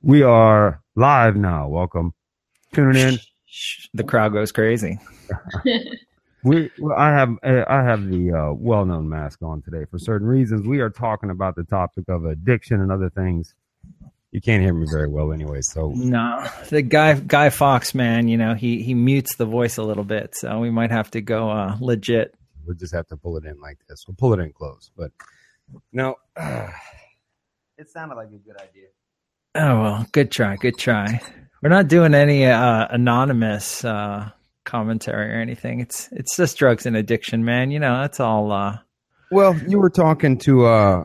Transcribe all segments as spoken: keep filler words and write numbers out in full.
We are live now. Welcome. Tuning in. The crowd goes crazy. we, well, I have, I have the uh, well-known mask on today for certain reasons. We are talking about the topic of addiction and other things. You can't hear me very well, anyway. So no, the guy, Guy Fawkes, man, you know he he mutes the voice a little bit, so we might have to go uh, legit. We'll just have to pull it in like this. We'll pull it in close, but no, uh, it sounded like a good idea. Oh, well, good try. Good try. We're not doing any uh, anonymous uh, commentary or anything. It's it's just drugs and addiction, man. You know, that's all. Uh... Well, you were talking to uh,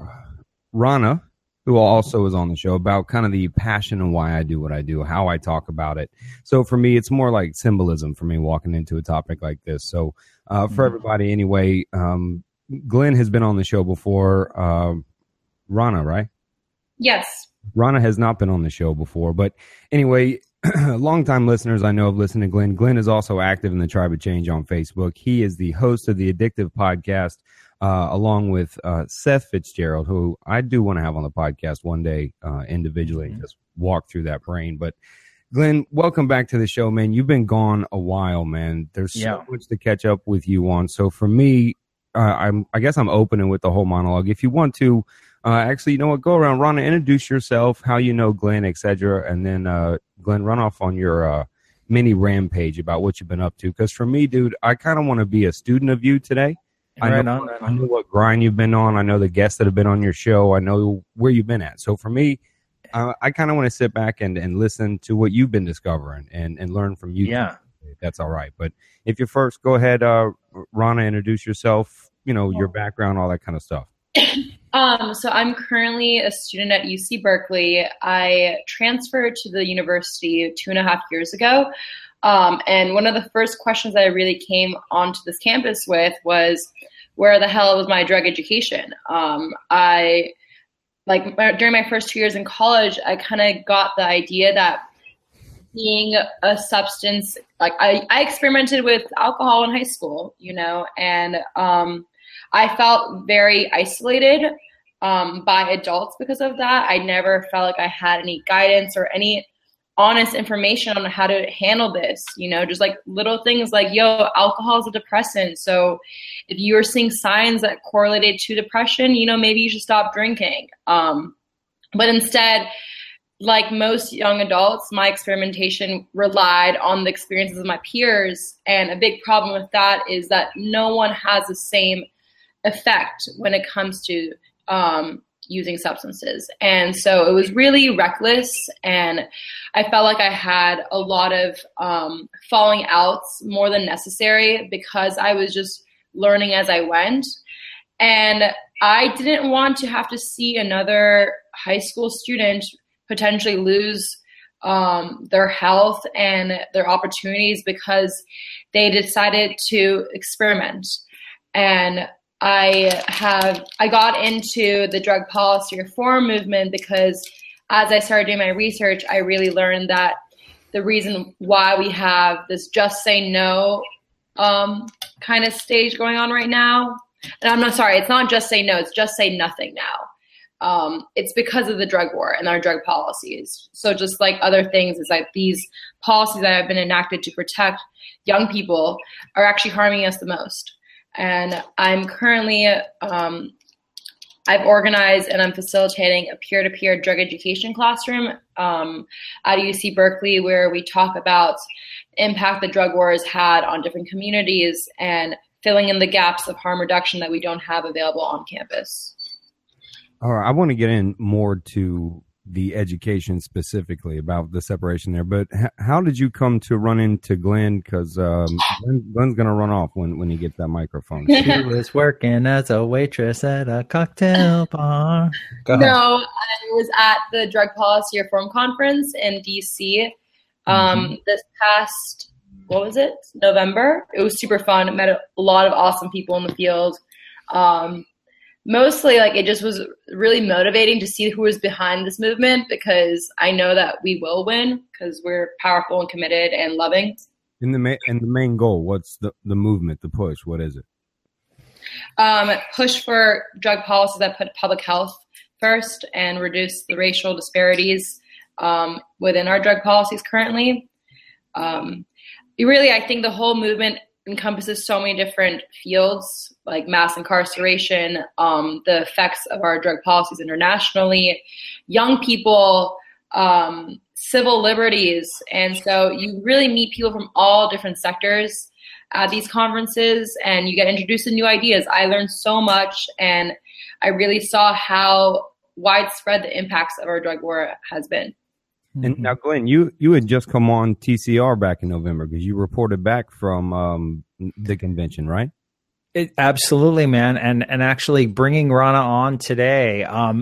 Rana, who also is on the show, about kind of the passion and why I do what I do, how I talk about it. So for me, it's more like symbolism for me walking into a topic like this. So uh, for mm-hmm. everybody anyway, um, Glenn has been on the show before. Uh, Rana, right? Yes. Rana has not been on the show before, but anyway, longtime listeners I know have listened to Glenn. Glenn is also active in the Tribe of Change on Facebook. He is the host of the Addictive Podcast, uh, along with uh, Seth Fitzgerald, who I do want to have on the podcast one day uh, individually, mm-hmm. just walk through that brain. But Glenn, welcome back to the show, man. You've been gone a while, man. There's so yeah. much to catch up with you on. So for me, uh, I'm, I guess I'm opening with the whole monologue. If you want to, Uh, actually, you know what? Go around, Rana, introduce yourself, how you know Glenn, et cetera, and then uh, Glenn, run off on your uh, mini rampage about what you've been up to. Because for me, dude, I kind of want to be a student of you today. I right know, on, right I know what grind you've been on. I know the guests that have been on your show. I know where you've been at. So for me, uh, I kind of want to sit back and, and listen to what you've been discovering and, and learn from you. Yeah, if that's all right. But if you're first, go ahead, uh, Rana, introduce yourself. You know, your background, all that kind of stuff. Um, so I'm currently a student at U C Berkeley. I transferred to the university two and a half years ago. Um, and one of the first questions that I really came onto this campus with was, where the hell was my drug education? Um, I, like during my first two years in college, I kind of got the idea that being a substance, like I, I experimented with alcohol in high school, you know, and, um, I felt very isolated um, by adults because of that. I never felt like I had any guidance or any honest information on how to handle this, you know, just like little things like, yo, alcohol is a depressant. So if you are seeing signs that correlated to depression, you know, maybe you should stop drinking. Um, but instead, like most young adults, my experimentation relied on the experiences of my peers. And a big problem with that is that no one has the same effect when it comes to um, using substances. And so it was really reckless, and I felt like I had a lot of um, falling outs more than necessary because I was just learning as I went. And I didn't want to have to see another high school student potentially lose um, their health and their opportunities because they decided to experiment. And I have, I got into the drug policy reform movement because as I started doing my research, I really learned that the reason why we have this just say no um, kind of stage going on right now, and I'm not sorry, it's not just say no, it's just say nothing now. Um, it's because of the drug war and our drug policies. So just like other things, is like these policies that have been enacted to protect young people are actually harming us the most. And I'm currently, um, I've organized and I'm facilitating a peer-to-peer drug education classroom um, at U C Berkeley, where we talk about the impact the drug war has had on different communities and filling in the gaps of harm reduction that we don't have available on campus. All right, I want to get in more to the education specifically about the separation there, but h- how did you come to run into Glenn? Because um, Glenn, Glenn's going to run off when, when he gets that microphone. She was working as a waitress at a cocktail bar. No, I was at the Drug Policy Reform Conference in D C um, mm-hmm. this past, what was it, November? It was super fun. I met a lot of awesome people in the field. Um, Mostly, like, it just was really motivating to see who was behind this movement, because I know that we will win because we're powerful and committed and loving. In the ma- and the main goal, what's the, the movement, the push? What is it? Um, push for drug policies that put public health first and reduce the racial disparities um, within our drug policies currently. Um, really, I think the whole movement encompasses so many different fields, like mass incarceration, um, the effects of our drug policies internationally, young people, um, civil liberties. And so you really meet people from all different sectors at these conferences, and you get introduced to new ideas. I learned so much, and I really saw how widespread the impacts of our drug war has been. And now, Glenn, you, you had just come on T C R back in November because you reported back from um, the convention, right? It, absolutely, man. And and actually bringing Rana on today, um,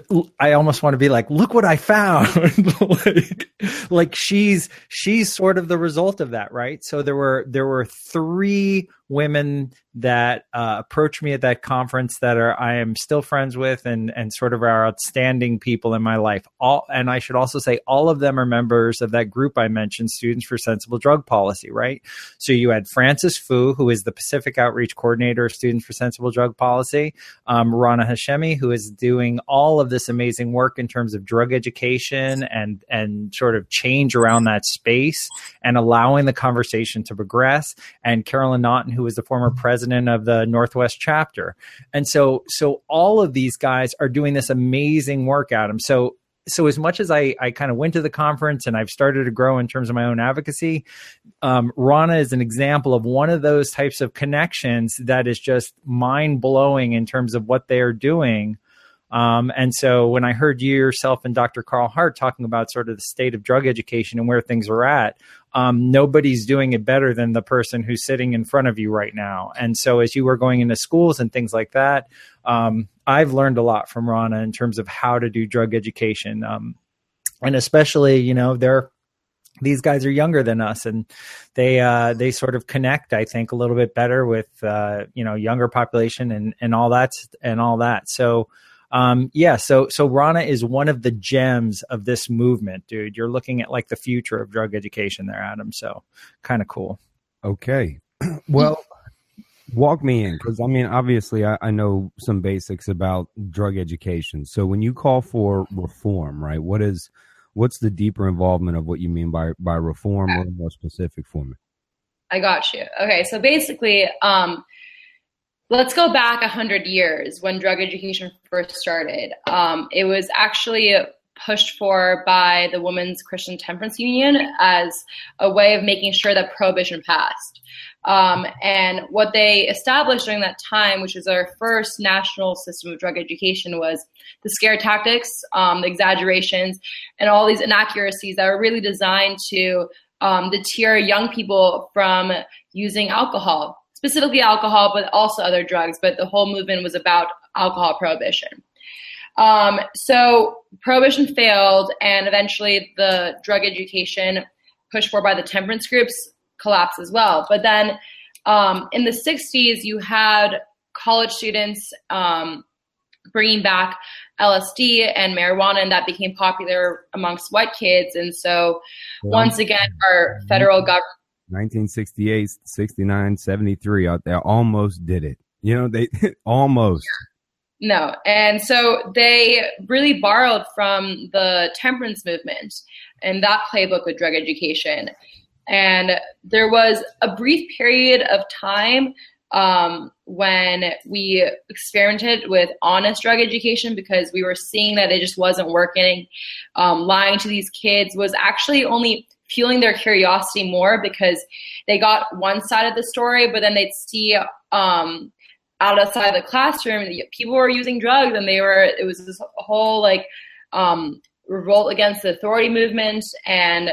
I almost want to be like, look what I found. like, like she's she's sort of the result of that, right? So there were there were three women that uh, approached me at that conference that are I am still friends with and and sort of are outstanding people in my life. All and I should also say all of them are members of that group I mentioned, Students for Sensible Drug Policy, right? So you had Frances Fu, who is the Pacific Outreach Coordinator of Students for Sensible Drug Policy, um, Rana Hashemi, who is doing all of this amazing work in terms of drug education and and sort of change around that space and allowing the conversation to progress, and Carolyn Naughton, who is the former president of the Northwest chapter. And so, so all of these guys are doing this amazing work, Adam. So, so as much as I, I kind of went to the conference and I've started to grow in terms of my own advocacy, um, Rana is an example of one of those types of connections that is just mind blowing in terms of what they are doing. Um, and so when I heard you yourself and Doctor Carl Hart talking about sort of the state of drug education and where things are at, um, nobody's doing it better than the person who's sitting in front of you right now. And so as you were going into schools and things like that, um, I've learned a lot from Rana in terms of how to do drug education. Um, and especially, you know, they're these guys are younger than us, and they uh, they sort of connect, I think, a little bit better with uh, you know younger population and and all that and all that. So. Um, yeah, so so Rana is one of the gems of this movement, dude. You're looking at like the future of drug education there, Adam. So kind of cool. Okay. Well, walk me in, because I mean, obviously, I, I know some basics about drug education. So when you call for reform, right, what is what's the deeper involvement of what you mean by by reform, or more specific for me? I got you. Okay, so basically, um, let's go back one hundred years when drug education first started. Um, it was actually pushed for by the Women's Christian Temperance Union as a way of making sure that prohibition passed. Um, and what they established during that time, which was our first national system of drug education, was the scare tactics, um, the exaggerations, and all these inaccuracies that were really designed to um, deter young people from using alcohol. Specifically alcohol, but also other drugs, but the whole movement was about alcohol prohibition. Um, so prohibition failed, and eventually the drug education pushed for by the temperance groups collapsed as well. But then um, in the sixties, you had college students um, bringing back L S D and marijuana, and that became popular amongst white kids. And so once again, our federal government nineteen sixty-eight, sixty-nine, seventy-three out there almost did it. You know, they almost. No. And so they really borrowed from the temperance movement and that playbook with drug education. And there was a brief period of time um, when we experimented with honest drug education because we were seeing that it just wasn't working. Um, lying to these kids was actually only fueling their curiosity more because they got one side of the story, but then they'd see um, outside the classroom, people were using drugs, and they were, it was this whole like um, revolt against the authority movement. And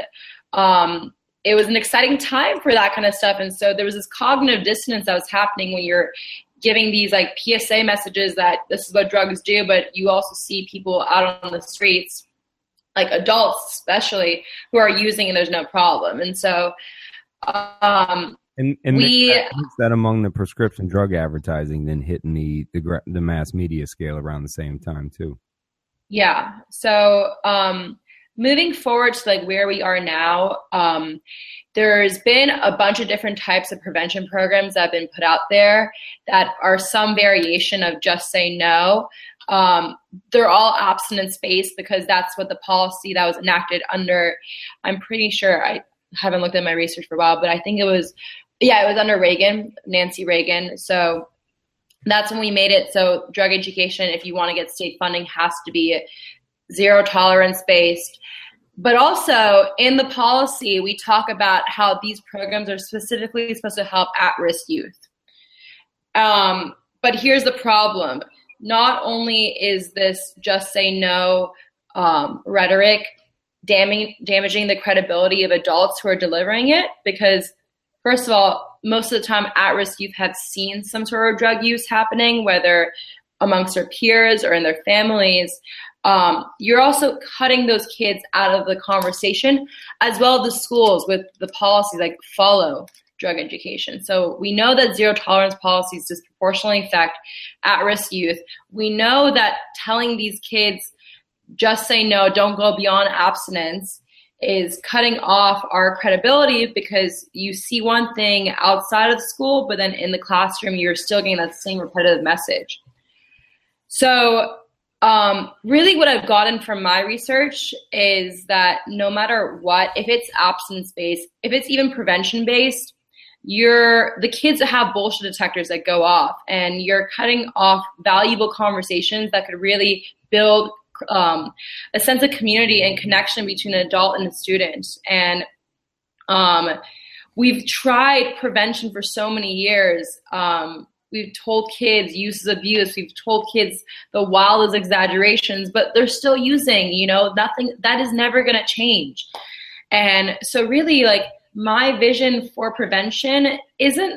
um, it was an exciting time for that kind of stuff. And so there was this cognitive dissonance that was happening when you're giving these like P S A messages that this is what drugs do, but you also see people out on the streets, like adults especially, who are using and there's no problem. And so um, and, and we that, that among the prescription drug advertising then hitting the, the the mass media scale around the same time too. Yeah. So um, moving forward to like where we are now, um, there's been a bunch of different types of prevention programs that have been put out there that are some variation of just say no. Um, they're all abstinence-based because that's what the policy that was enacted under, I'm pretty sure, I haven't looked at my research for a while, but I think it was, yeah, it was under Reagan, Nancy Reagan. So that's when we made it. So drug education, if you want to get state funding, has to be zero tolerance based. But also in the policy, we talk about how these programs are specifically supposed to help at-risk youth. Um, but here's the problem. Not only is this just say no um, rhetoric damaging, damaging the credibility of adults who are delivering it, because first of all, most of the time at-risk youth have seen some sort of drug use happening, whether amongst their peers or in their families. Um, you're also cutting those kids out of the conversation, as well as the schools with the policies like follow drug education. So we know that zero tolerance policies disproportionately affect at-risk youth. We know that telling these kids just say no, don't go beyond abstinence, is cutting off our credibility, because you see one thing outside of school, but then in the classroom, you're still getting that same repetitive message. So um, really what I've gotten from my research is that no matter what, if it's abstinence-based, if it's even prevention-based, you're the kids that have bullshit detectors that go off, and you're cutting off valuable conversations that could really build um, a sense of community and connection between an adult and a student. And um, we've tried prevention for so many years. Um, we've told kids use is abuse. We've told kids the wildest exaggerations, but they're still using, you know, nothing that is never going to change. And so really, like, my vision for prevention isn't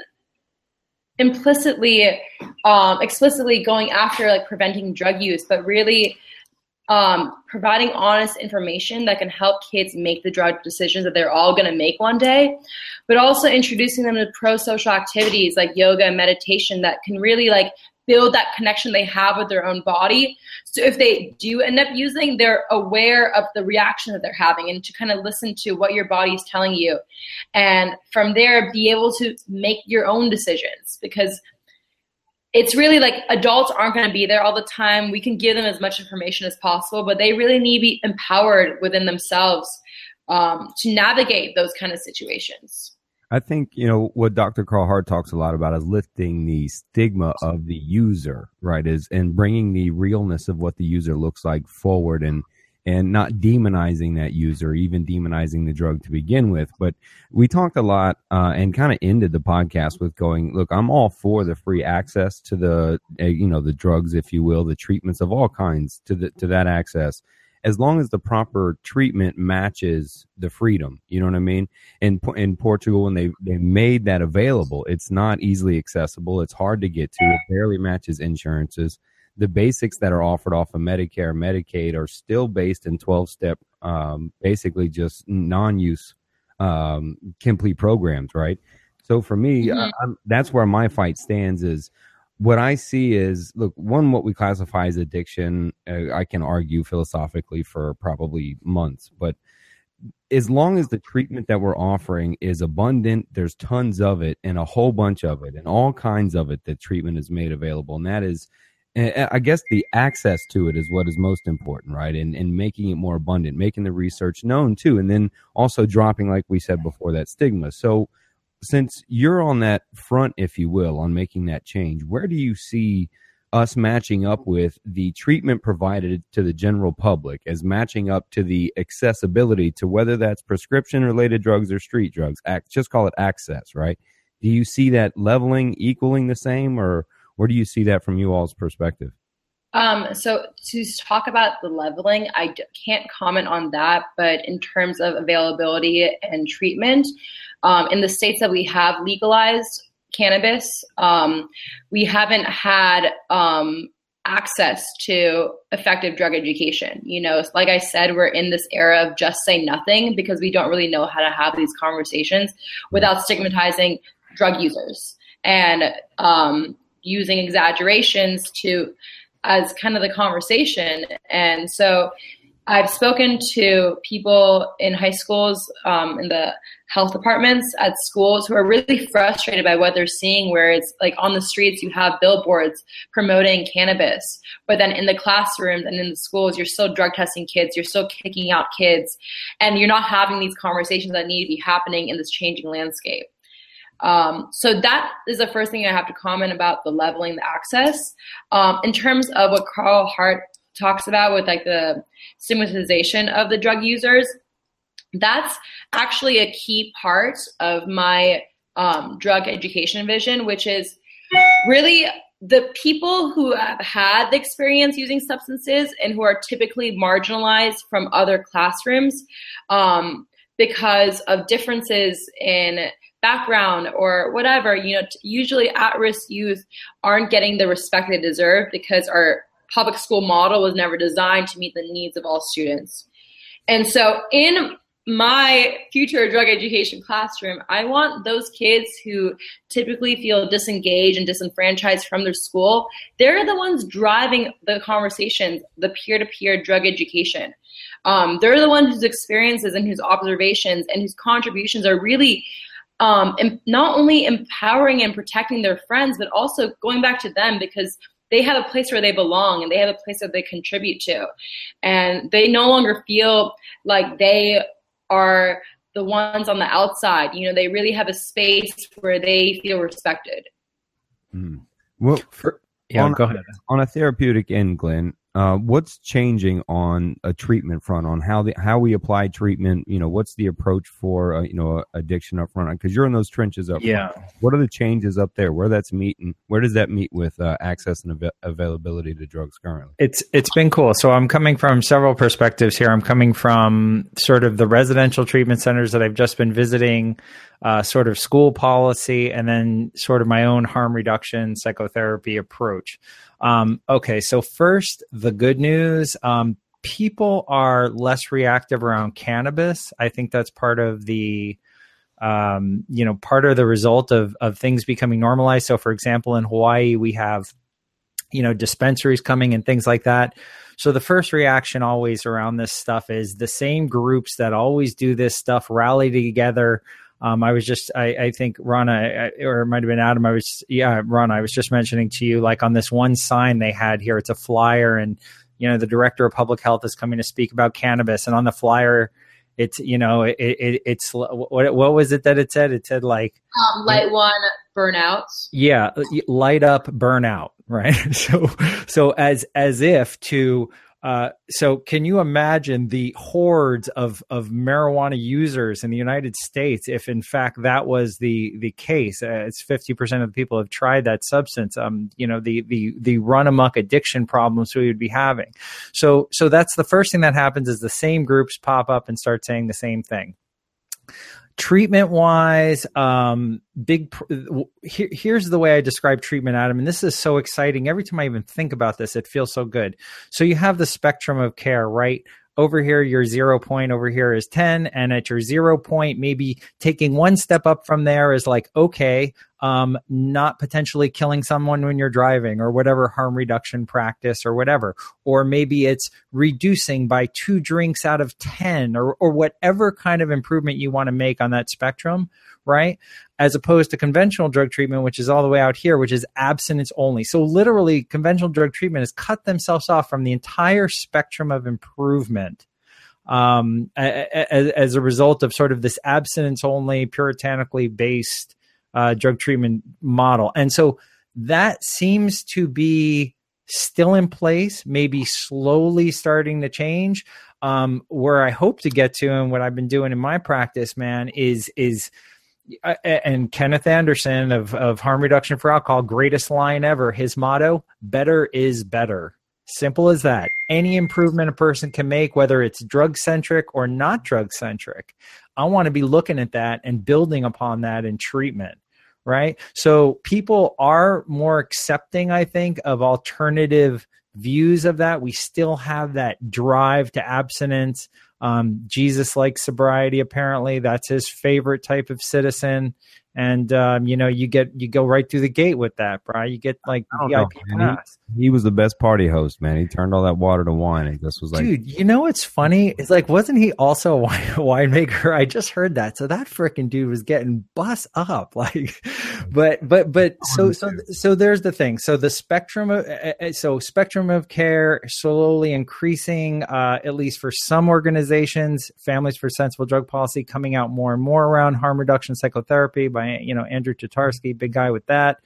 implicitly, um, explicitly going after like preventing drug use, but really um, providing honest information that can help kids make the drug decisions that they're all going to make one day, but also introducing them to pro-social activities like yoga and meditation that can really like build that connection they have with their own body. So if they do end up using, they're aware of the reaction that they're having, and to kind of listen to what your body is telling you. And from there, be able to make your own decisions, because it's really like adults aren't going to be there all the time. We can give them as much information as possible, but they really need to be empowered within themselves um, to navigate those kind of situations. I think, you know, what Doctor Carl Hart talks a lot about is lifting the stigma of the user, right? Is and bringing the realness of what the user looks like forward, and and not demonizing that user, even demonizing the drug to begin with. But we talked a lot uh, and kind of ended the podcast with going, look, I'm all for the free access to the, uh, you know, the drugs, if you will, the treatments of all kinds to the to that access, as long as the proper treatment matches the freedom. You know what I mean? In in Portugal, when they, they made that available, it's not easily accessible. It's hard to get to. It barely matches insurances. The basics that are offered off of Medicare, Medicaid are still based in twelve-step, um, basically just non-use um, complete programs, right? So for me, mm-hmm. I, I'm, that's where my fight stands is, what I see is, look, one, what we classify as addiction, uh, I can argue philosophically for probably months, but as long as the treatment that we're offering is abundant, there's tons of it and a whole bunch of it and all kinds of it that treatment is made available. And that is, I guess the access to it is what is most important, right? And, and making it more abundant, making the research known too, and then also dropping, like we said before, that stigma. So since you're on that front, if you will, on making that change, where do you see us matching up with the treatment provided to the general public as matching up to the accessibility to whether that's prescription related drugs or street drugs? Act, just call it access, right? Do you see that leveling, equaling the same, or where do you see that from you all's perspective? Um, so to talk about the leveling, I d- can't comment on that, but in terms of availability and treatment, um, in the states that we have legalized cannabis, um, we haven't had um, access to effective drug education. You know, like I said, we're in this era of just say nothing because we don't really know how to have these conversations without stigmatizing drug users and um, using exaggerations to as kind of the conversation. And so I've spoken to people in high schools, um, in the health departments at schools who are really frustrated by what they're seeing, where it's like on the streets, you have billboards promoting cannabis, but then in the classrooms and in the schools, you're still drug testing kids, you're still kicking out kids, and you're not having these conversations that need to be happening in this changing landscape. Um, so that is the first thing I have to comment about the leveling the access. Um, in terms of what Carl Hart talks about with like the stigmatization of the drug users, that's actually a key part of my um, drug education vision, which is really the people who have had the experience using substances and who are typically marginalized from other classrooms um, because of differences in background or whatever. You know, usually at-risk youth aren't getting the respect they deserve because our public school model was never designed to meet the needs of all students. And so in my future drug education classroom, I want those kids who typically feel disengaged and disenfranchised from their school, they're the ones driving the conversations, the peer-to-peer drug education. Um, they're the ones whose experiences and whose observations and whose contributions are really um, not only empowering and protecting their friends, but also going back to them because they have a place where they belong and they have a place that they contribute to. And they no longer feel like they are the ones on the outside. You know, they really have a space where they feel respected. Mm. Well, For, yeah, on, go ahead. On a therapeutic end, Glenn, uh, what's changing on a treatment front, on how the, how we apply treatment? You know, what's the approach for, uh, you know, addiction up front? Because you're in those trenches up yeah. front. What are the changes up there? Where that's meeting? Where does that meet with uh, access and av- availability to drugs currently? It's it's been cool. So I'm coming from several perspectives here. I'm coming from sort of the residential treatment centers that I've just been visiting, uh, sort of school policy, and then sort of my own harm reduction psychotherapy approach. Um, okay, so first, the good news. Um, people are less reactive around cannabis. I think that's part of the Um, you know, part of the result of, of things becoming normalized. So for example, in Hawaii, we have, you know, dispensaries coming and things like that. So the first reaction always around this stuff is the same groups that always do this stuff rally together. Um, I was just, I, I think Rana, or it might have been Adam. I was, yeah, Rana, I was just mentioning to you, like on this one sign they had here, it's a flyer, and, you know, the director of public health is coming to speak about cannabis. And on the flyer, it's, you know, it, it it's, what, what was it that it said? It said like, um, light one, burnouts. Yeah. Light up, burnout. Right. So, so as, as if to, uh, so can you imagine the hordes of, of marijuana users in the United States if in fact that was the, the case? Uh, it's fifty percent of the people have tried that substance. Um, you know, the, the, the run amok addiction problems we would be having. So, so that's the first thing that happens is the same groups pop up and start saying the same thing. Treatment wise, um, big, here, here's the way I describe treatment, Adam. And this is so exciting. Every time I even think about this, it feels so good. So you have the spectrum of care, right? Over here, your zero point over here is ten. And at your zero point, maybe taking one step up from there is like, okay, um, not potentially killing someone when you're driving or whatever harm reduction practice or whatever. Or maybe it's reducing by two drinks out of ten or, or whatever kind of improvement you want to make on that spectrum, right? As opposed to conventional drug treatment, which is all the way out here, which is abstinence only. So literally conventional drug treatment has cut themselves off from the entire spectrum of improvement um, as, as a result of sort of this abstinence only, puritanically based uh, drug treatment model. And so that seems to be still in place, maybe slowly starting to change. Um, where I hope to get to, and what I've been doing in my practice, man, is, is, and Kenneth Anderson of, of Harm Reduction for Alcohol, greatest line ever. His motto, better is better. Simple as that. Any improvement a person can make, whether it's drug centric or not drug centric, I want to be looking at that and building upon that in treatment, right? So people are more accepting, I think, of alternative views of that. We still have that drive to abstinence. Um, Jesus likes sobriety, apparently. That's his favorite type of citizen. And, um, you know, you get, you go right through the gate with that, bro. You get like V I P pass. He, he was the best party host, man. He turned all that water to wine and just was like, dude, you know what's funny? It's like, wasn't he also a wine, winemaker? I just heard that. So that freaking dude was getting bust up. Like, but, but, but so, so, so there's the thing. So the spectrum of, uh, so spectrum of care slowly increasing, uh, at least for some organizations, Families for Sensible Drug Policy coming out more and more around harm reduction psychotherapy by, you know, Andrew Tatarsky, big guy with that.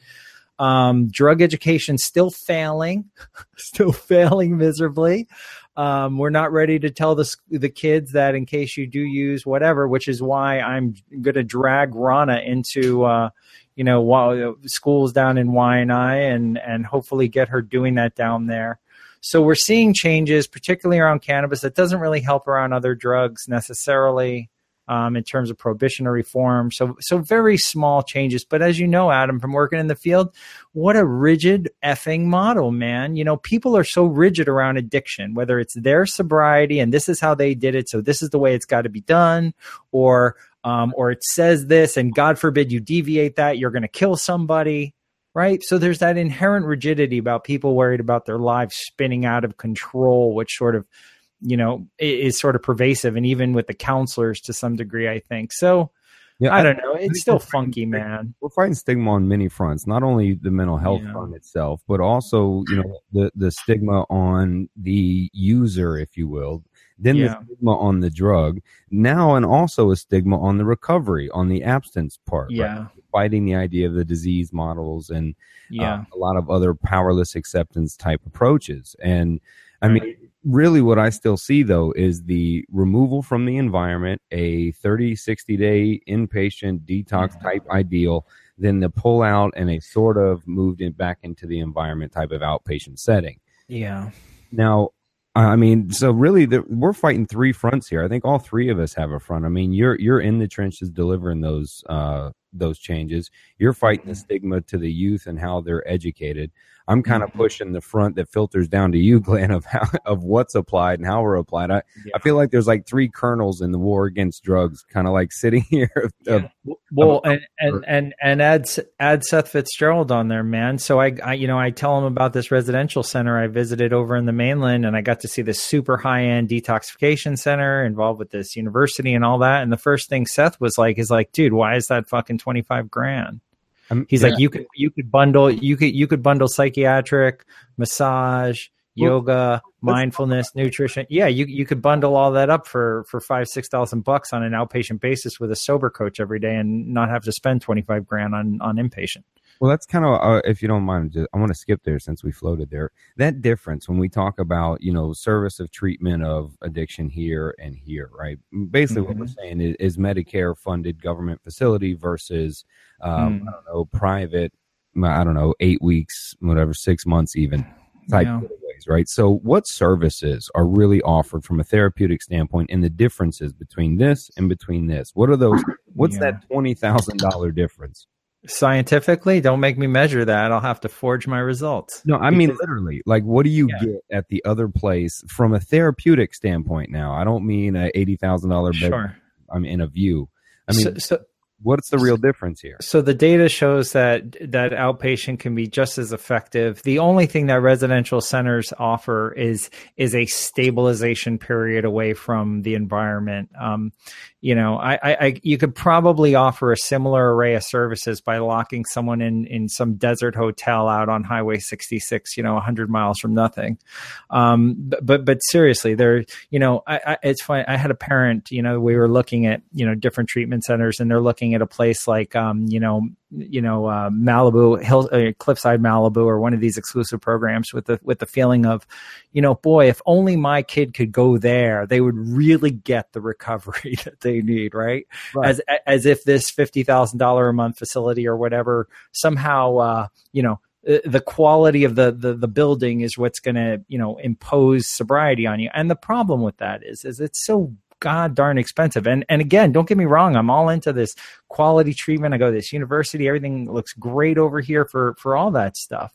Um, drug education still failing, still failing miserably. Um, we're not ready to tell the the kids that in case you do use whatever, which is why I'm going to drag Rana into, uh, you know, while schools down in Waianae and and hopefully get her doing that down there. So we're seeing changes, particularly around cannabis, that doesn't really help around other drugs necessarily. Um, in terms of prohibition or reform. So, so very small changes. But as you know, Adam, from working in the field, what a rigid effing model, man. You know, people are so rigid around addiction, whether it's their sobriety and this is how they did it, so this is the way it's got to be done, or, um, or it says this, and God forbid you deviate that, you're going to kill somebody, right? So there's that inherent rigidity about people worried about their lives spinning out of control, which sort of, you know, is sort of pervasive, and even with the counselors to some degree, I think. So, yeah, I don't know. It's still funky, man. We're fighting stigma on many fronts, not only the mental health yeah. front itself, but also, you know, the, the stigma on the user, if you will, then yeah. the stigma on the drug, now and also a stigma on the recovery, on the abstinence part. Yeah. Right? Fighting the idea of the disease models and yeah. uh, a lot of other powerless acceptance type approaches. And I mean, right. really what I still see, though, is the removal from the environment, a thirty, sixty day inpatient detox yeah. type ideal, then the pull out and a sort of moved it back into the environment type of outpatient setting. Yeah. Now, I mean, so really the, we're fighting three fronts here. I think all three of us have a front. I mean, you're you're in the trenches delivering those uh, those changes. You're fighting the stigma to the youth and how they're educated. I'm kind of pushing the front that filters down to you, Glenn, of how, of what's applied and how we're applied. I, yeah. I feel like there's like three kernels in the war against drugs, kind of like sitting here. Of, yeah. Well, of, and, and, and, and add, add Seth Fitzgerald on there, man. So I, I, you know, I tell him about this residential center I visited over in the mainland, and I got to see this super high end detoxification center involved with this university and all that. And the first thing Seth was like, is like, dude, why is that fucking twenty-five grand? He's yeah. like, you could, you could bundle, you could, you could bundle psychiatric, massage, well, yoga, mindfulness, nutrition. Yeah. You, you could bundle all that up for, for five, six thousand bucks on an outpatient basis with a sober coach every day and not have to spend twenty-five grand on, on inpatient. Well, that's kind of, uh, if you don't mind, just, I want to skip there since we floated there. That difference when we talk about, you know, service of treatment of addiction here and here, right? Basically, mm-hmm. what we're saying is, is Medicare funded government facility versus, um, mm. I don't know, private, I don't know, eight weeks, whatever, six months even type yeah. of ways, right? So what services are really offered from a therapeutic standpoint and the differences between this and between this? What are those? What's yeah. that twenty thousand dollars difference? Scientifically, don't make me measure that. I'll have to forge my results. No, I mean, literally, like, what do you yeah. get at the other place from a therapeutic standpoint now? I don't mean a eighty thousand dollars bed. Sure. I'm in a view. I mean, so, so, what's the real difference here? So the data shows that that outpatient can be just as effective. The only thing that residential centers offer is is a stabilization period away from the environment. Um, you know, I, I, you could probably offer a similar array of services by locking someone in, in some desert hotel out on Highway sixty-six, you know, a hundred miles from nothing. Um, but, but, but seriously, there, you know, I, I, it's funny. I had a parent, you know, we were looking at, you know, different treatment centers, and they're looking at a place like, um, you know, you know, uh, Malibu, Hill, uh, Cliffside Malibu, or one of these exclusive programs with the, with the feeling of, you know, boy, if only my kid could go there, they would really get the recovery that they need, right? right. As, as if this fifty thousand dollars a month facility or whatever, somehow, uh, you know, the quality of the, the, the building is what's going to, you know, impose sobriety on you. And the problem with that is, is it's so god darn expensive. And and again, don't get me wrong, I'm all into this quality treatment. I go to this university, everything looks great over here for for all that stuff.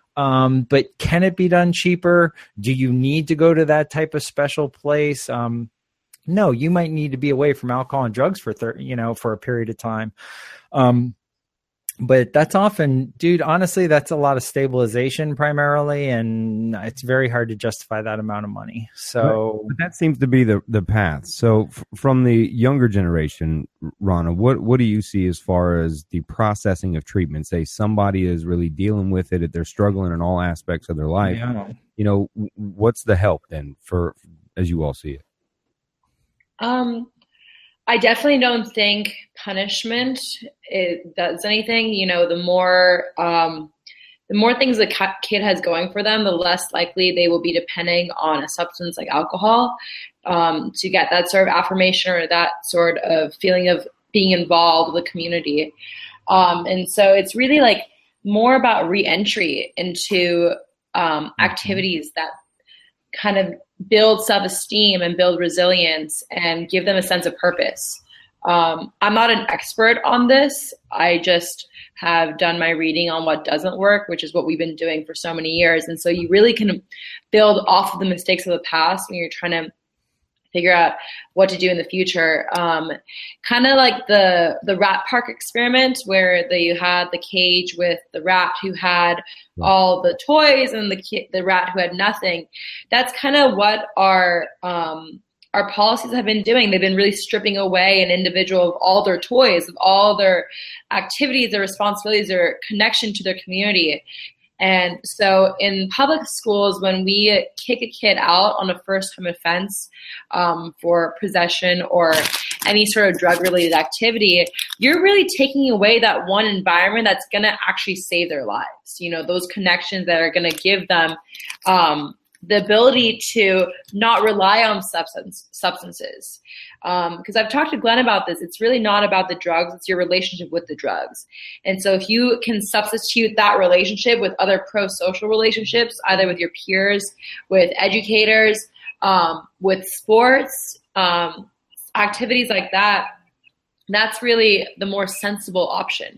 Um, but can it be done cheaper? Do you need to go to that type of special place? Um, no, you might need to be away from alcohol and drugs for thir- you know for a period of time. Um, but that's often, dude, honestly, that's a lot of stabilization primarily. And it's very hard to justify that amount of money. So but that seems to be the, the path. So f- from the younger generation, Rana, what, what do you see as far as the processing of treatment? Say somebody is really dealing with it, they're struggling in all aspects of their life. Yeah. You know, what's the help then for, as you all see it? Um, I definitely don't think punishment it does anything. You know, the more um, the more things the kid has going for them, the less likely they will be depending on a substance like alcohol um, to get that sort of affirmation or that sort of feeling of being involved with the community. Um, and so it's really like more about re-entry into um, activities that kind of build self-esteem and build resilience and give them a sense of purpose. Um, I'm not an expert on this. I just have done my reading on what doesn't work, which is what we've been doing for so many years. And so you really can build off of the mistakes of the past when you're trying to figure out what to do in the future. Um, kind of like the the rat park experiment where the, you had the cage with the rat who had all the toys and the ki- the rat who had nothing. That's kind of what our um, our policies have been doing. They've been really stripping away an individual of all their toys, of all their activities, their responsibilities, their connection to their community. And so in public schools, when we kick a kid out on a first-time offense um, for possession or any sort of drug-related activity, you're really taking away that one environment that's going to actually save their lives. You know, those connections that are going to give them um, the ability to not rely on substance substances. Because um, I've talked to Glenn about this. It's really not about the drugs. It's your relationship with the drugs. And so if you can substitute that relationship with other pro-social relationships, either with your peers, with educators, um, with sports, um, activities like that, that's really the more sensible option.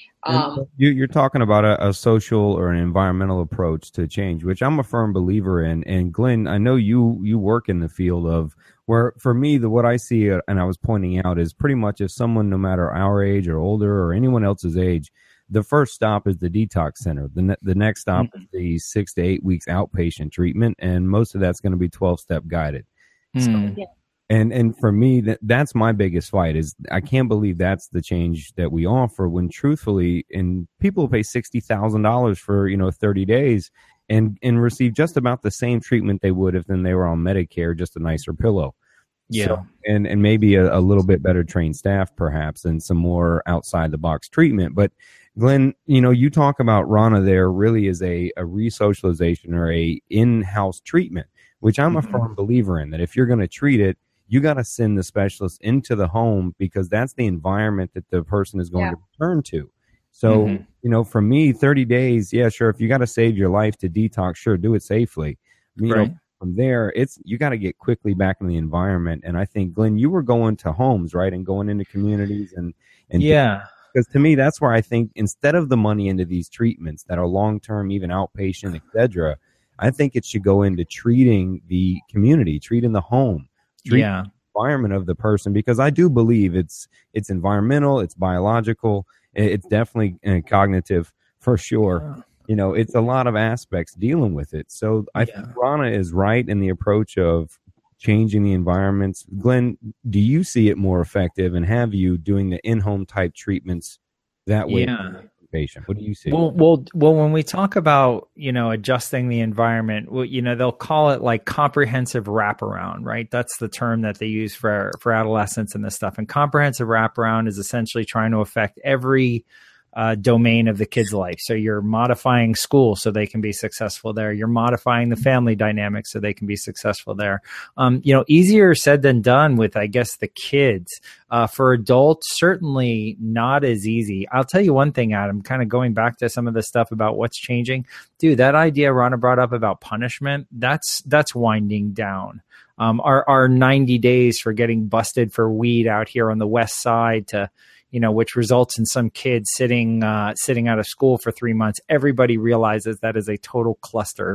Um, you, you're talking about a, a social or an environmental approach to change, which I'm a firm believer in. And Glenn, I know you you work in the field of where, for me, the what I see, uh, and I was pointing out, is pretty much if someone, no matter our age or older or anyone else's age, the first stop is the detox center. The ne- the next stop mm-hmm. is the six to eight weeks outpatient treatment, and most of that's going to be twelve step guided. Mm. So, yeah. And and for me, that that's my biggest fight is I can't believe that's the change that we offer when truthfully, and people pay sixty thousand dollars for, you know, thirty days and, and receive just about the same treatment they would if then they were on Medicare, just a nicer pillow. Yeah. So, and, and maybe a, a little bit better trained staff perhaps and some more outside the box treatment. But Glenn, you know, you talk about Rana there really is a, a re-socialization or a in-house treatment, which I'm mm-hmm. a firm believer in, that if you're going to treat it, you got to send the specialist into the home because that's the environment that the person is going yeah. to return to. So, mm-hmm. you know, for me, thirty days, yeah, sure. If you got to save your life to detox, sure, do it safely. You right. know, from there, it's you got to get quickly back in the environment. And I think, Glenn, you were going to homes, right, and going into communities and and yeah. Because to me, that's where I think instead of the money into these treatments that are long term, even outpatient, et cetera, I think it should go into treating the community, treating the home. Yeah. The environment of the person, because I do believe it's it's environmental, it's biological, it's definitely uh, cognitive for sure. Yeah. You know, it's a lot of aspects dealing with it. So I yeah. think Rana is right in the approach of changing the environments. Glenn, do you see it more effective, and have you doing the in-home type treatments that way? Yeah. Patient. What do you see? Well, well, well, when we talk about, you know, adjusting the environment, well, you know, they'll call it like comprehensive wraparound, right? That's the term that they use for, for adolescents and this stuff. And comprehensive wraparound is essentially trying to affect every uh, domain of the kid's life. So you're modifying school so they can be successful there. You're modifying the family dynamics so they can be successful there. Um, you know, easier said than done with, I guess, the kids. Uh, for adults, certainly not as easy. I'll tell you one thing, Adam, kind of going back to some of the stuff about what's changing. Dude, that idea Rana brought up about punishment, that's that's winding down. Um, our, our ninety days for getting busted for weed out here on the west side to, you know, which results in some kids sitting uh, sitting out of school for three months. Everybody realizes that is a total cluster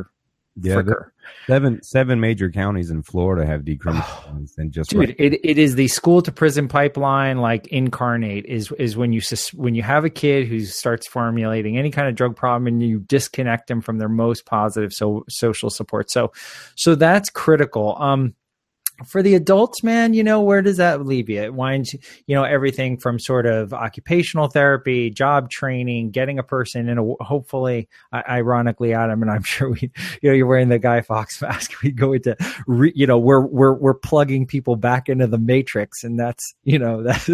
Yeah, seven seven major counties in Florida have decriminalized, and just dude, right. it it is the school to prison pipeline, like incarnate. Is is when you when you have a kid who starts formulating any kind of drug problem, and you disconnect them from their most positive so social support. So, so that's critical. Um, For the adults, man, you know, where does that leave you? It winds, you know, everything from sort of occupational therapy, job training, getting a person in a, hopefully, uh, ironically, Adam, and I'm sure we, you know, you're wearing the Guy Fawkes mask. We go into, re, you know, we're, we're, we're plugging people back into the matrix, and that's, you know, that's,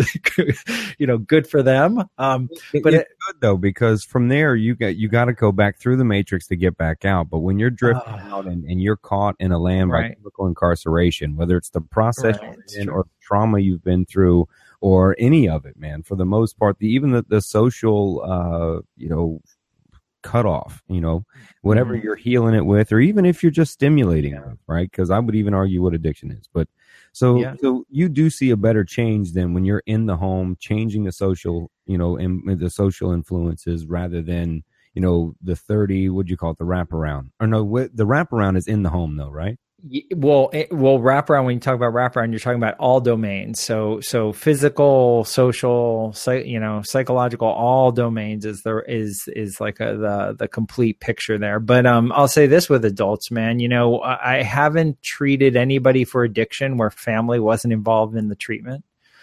you know, good for them. Um, but it's it, good though, because from there you got, you got to go back through the matrix to get back out. But when you're drifting uh, out and, and you're caught in a land right. by chemical incarceration, whether it's the process right. you're in or trauma you've been through or any of it, man, for the most part, the, even the, the social, uh, you know, cutoff, you know, whatever mm-hmm. you're healing it with, or even if you're just stimulating it, right? Because I would even argue what addiction is. But so, yeah. so you do see a better change than when you're in the home, changing the social, you know, and the social influences rather than, you know, the thirty, what'd you call it, the wraparound? Or no, the wraparound is in the home though, right? Well, it, well, wraparound. When you talk about wraparound, you're talking about all domains. So, so physical, social, psych, you know, psychological, all domains is there is is like a, the the complete picture there. But um, I'll say this with adults, man. You know, I haven't treated anybody for addiction where family wasn't involved in the treatment.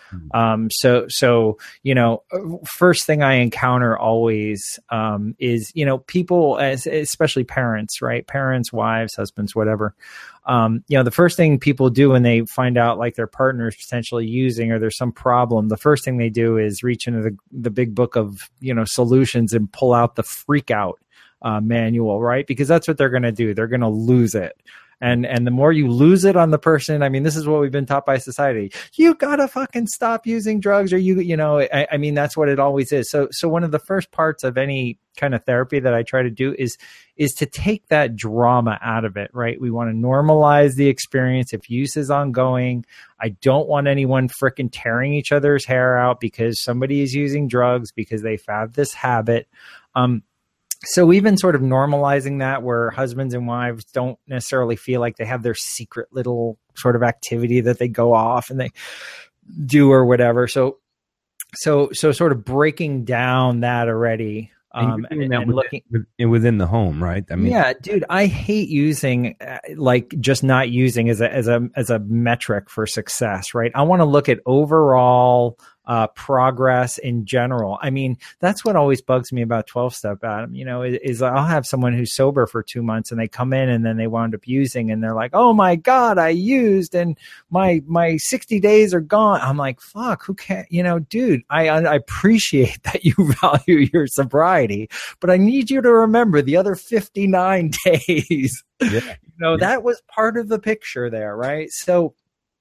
Um, so, so, you know, first thing I encounter always, um, is, you know, people, as, especially parents, right? Parents, wives, husbands, whatever. Um, you know, the first thing people do when they find out like their partner is potentially using, or there's some problem, the first thing they do is reach into the, the big book of, you know, solutions and pull out the freak out, uh, manual, right? Because that's what they're going to do. They're going to lose it. And and the more you lose it on the person, I mean, this is what we've been taught by society. You gotta fucking stop using drugs, or you you know, I, I mean, that's what it always is. So so one of the first parts of any kind of therapy that I try to do is is to take that drama out of it, right? We want to normalize the experience. If use is ongoing, I don't want anyone freaking tearing each other's hair out because somebody is using drugs because they have this habit. Um, So even sort of normalizing that, where husbands and wives don't necessarily feel like they have their secret little sort of activity that they go off and they do or whatever. So, so, so sort of breaking down that already. Um, and, and, and within, looking within the home, right? I mean, yeah, dude, I hate using uh, like just not using as a, as a, as a metric for success, right? I want to look at overall uh, progress in general. I mean, that's what always bugs me about twelve step, Adam, you know, is, is I'll have someone who's sober for two months and they come in and then they wound up using and they're like, oh my God, I used and my, my sixty days are gone. I'm like, fuck, who can't, you know, dude, I, I appreciate that you value your sobriety, but I need you to remember the other fifty-nine days, yeah. you know, yeah. that was part of the picture there. Right. So,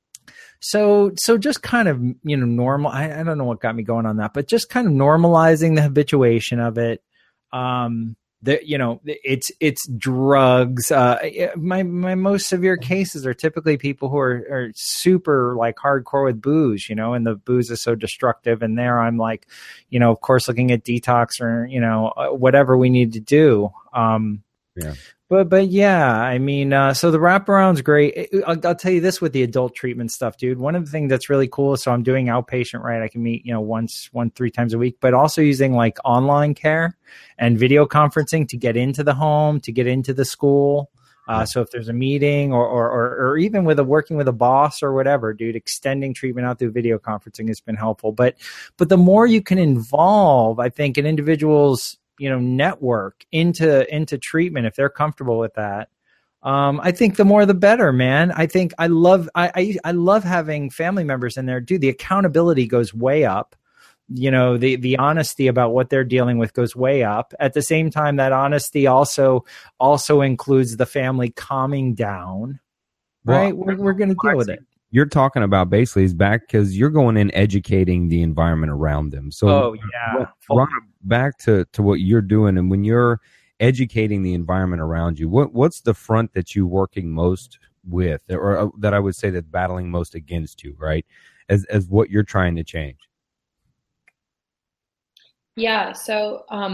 So, so just kind of, you know, normal, I, I don't know what got me going on that, but just kind of normalizing the habituation of it. Um, the, you know, it's, it's drugs. Uh, my, my most severe cases are typically people who are, are super like hardcore with booze, you know, and the booze is so destructive. And there I'm like, you know, of course, looking at detox or, you know, whatever we need to do. Um, yeah. But, but yeah, I mean, uh, so the wraparound's great. I'll, I'll tell you this with the adult treatment stuff, dude. One of the things that's really cool is so I'm doing outpatient, right? I can meet, you know, once, one, three times a week, but also using like online care and video conferencing to get into the home, to get into the school. Uh, so if there's a meeting or, or, or, or even with a working with a boss or whatever, dude, extending treatment out through video conferencing has been helpful. But, but the more you can involve, I think, an individual's, you know, network into, into treatment, if they're comfortable with that, um, I think the more the better, man. I think I love, I, I, I love having family members in there. Dude, the accountability goes way up. You know, the, the honesty about what they're dealing with goes way up. At the same time, that honesty also, also includes the family calming down, right? Well, we're we're going to deal with it. You're talking about basically is back because you're going in educating the environment around them. So, oh yeah, run back to, to what you're doing, and when you're educating the environment around you, what what's the front that you're working most with, or uh, that I would say that's battling most against you, right? As as what you're trying to change. Yeah. So um,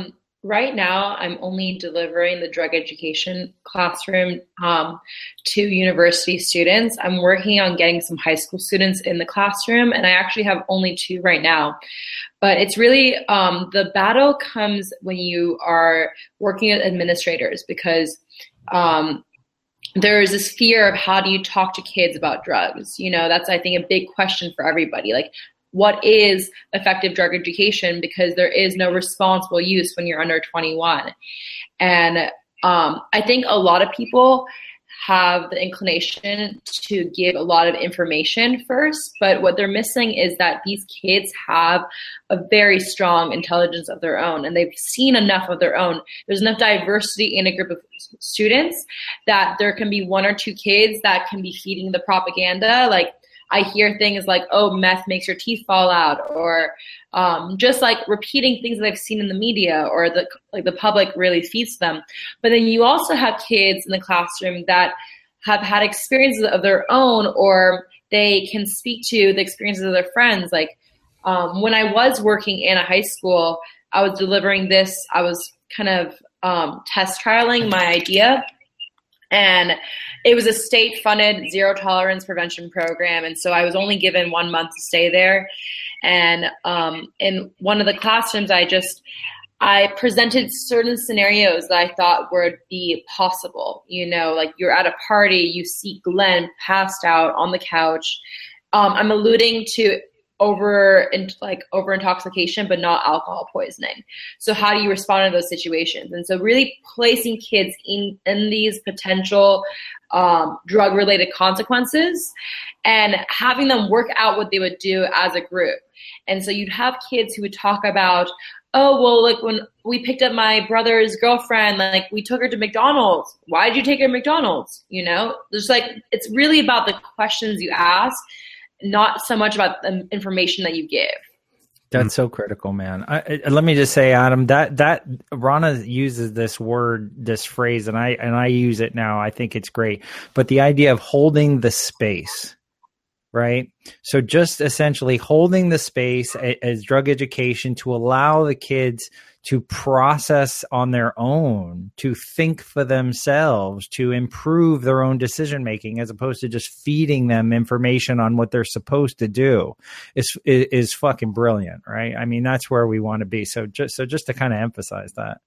right now, I'm only delivering the drug education classroom um, to university students. I'm working on getting some high school students in the classroom, and I actually have only two right now. But it's really, um, the battle comes when you are working with administrators, because um, there is this fear of how do you talk to kids about drugs? You know, that's, I think, a big question for everybody. Like, what is effective drug education? Because there is no responsible use when you're under twenty-one. And um, I think a lot of people have the inclination to give a lot of information first, but what they're missing is that these kids have a very strong intelligence of their own, and they've seen enough of their own. There's enough diversity in a group of students that there can be one or two kids that can be feeding the propaganda. Like, I hear things like, oh, meth makes your teeth fall out, or um, just like repeating things that I've seen in the media, or the like the public really feeds them. But then you also have kids in the classroom that have had experiences of their own, or they can speak to the experiences of their friends. Like um, when I was working in a high school, I was delivering this, I was kind of um, test trialing my idea. And it was a state-funded zero tolerance prevention program. And so I was only given one month to stay there. And um, in one of the classrooms, I just, I presented certain scenarios that I thought would be possible. You know, like you're at a party, you see Glenn passed out on the couch. Um, I'm alluding to over like over intoxication, but not alcohol poisoning. So how do you respond to those situations? And so really placing kids in, in these potential um, drug related consequences and having them work out what they would do as a group. And so you'd have kids who would talk about, oh, well, like when we picked up my brother's girlfriend, like we took her to McDonald's. Why did you take her to McDonald's? You know, there's like, it's really about the questions you ask, not so much about the information that you give. That's so critical, man. I, I, let me just say, Adam, that that Rana uses this word, this phrase, and I and I use it now. I think it's great. But the idea of holding the space, right? So just essentially holding the space as drug education to allow the kids to process on their own, to think for themselves, to improve their own decision making, as opposed to just feeding them information on what they're supposed to do, is is fucking brilliant, right? I mean, that's where we want to be. So just so just to kind of emphasize that.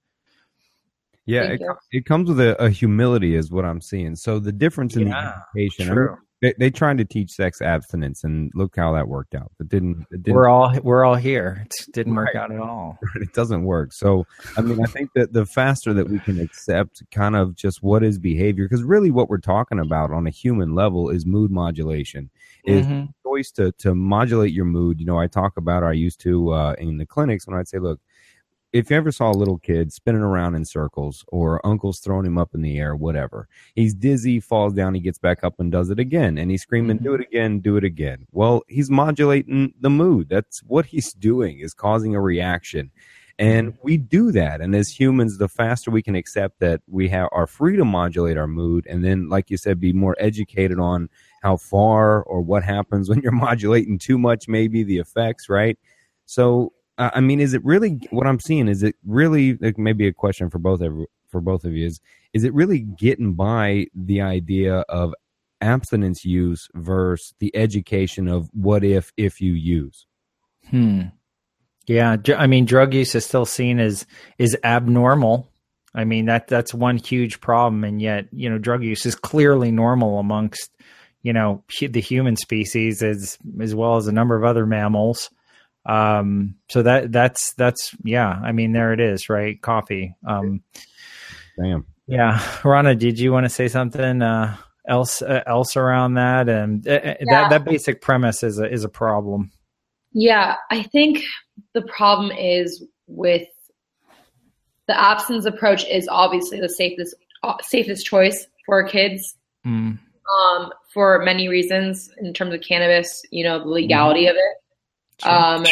Yeah, it, it comes with a, a humility, is what I'm seeing. So the difference in yeah, the education. True. I mean, They, they tried to teach sex abstinence, and look how that worked out. It didn't. It didn't we're all we're all here. It didn't right. work out at all. It doesn't work. So, I mean, I think that the faster that we can accept kind of just what is behavior, because really what we're talking about on a human level is mood modulation, is Mm-hmm. choice to to modulate your mood. You know, I talk about, or I used to uh, in the clinics when I'd say, look, if you ever saw a little kid spinning around in circles, or uncle's throwing him up in the air, whatever, he's dizzy, falls down, he gets back up and does it again. And he's screaming, Mm-hmm. do it again, do it again. Well, he's modulating the mood. That's what he's doing, is causing a reaction. And we do that. And as humans, the faster we can accept that we have are free to modulate our mood, and then, like you said, be more educated on how far or what happens when you're modulating too much, maybe the effects, right? So, I mean, is it really what I'm seeing? Is it really, like, maybe a question for both of for both of you is, is it really getting by the idea of abstinence use versus the education of what if if you use? Hmm. Yeah, I mean, drug use is still seen as is abnormal. I mean, that that's one huge problem, and yet, you know, drug use is clearly normal amongst, you know, the human species as as well as a number of other mammals. Um, so that, that's, that's, yeah, I mean, there it is, right? Coffee. Um, Damn. Yeah. Rana, did you want to say something, uh, else, uh, else around that? And uh, yeah. that, that basic premise is a, is a problem. Yeah. I think the problem is with the abstinence approach is obviously the safest, uh, safest choice for kids. Mm. Um, for many reasons in terms of cannabis, you know, the legality mm. of it. Sure. Um,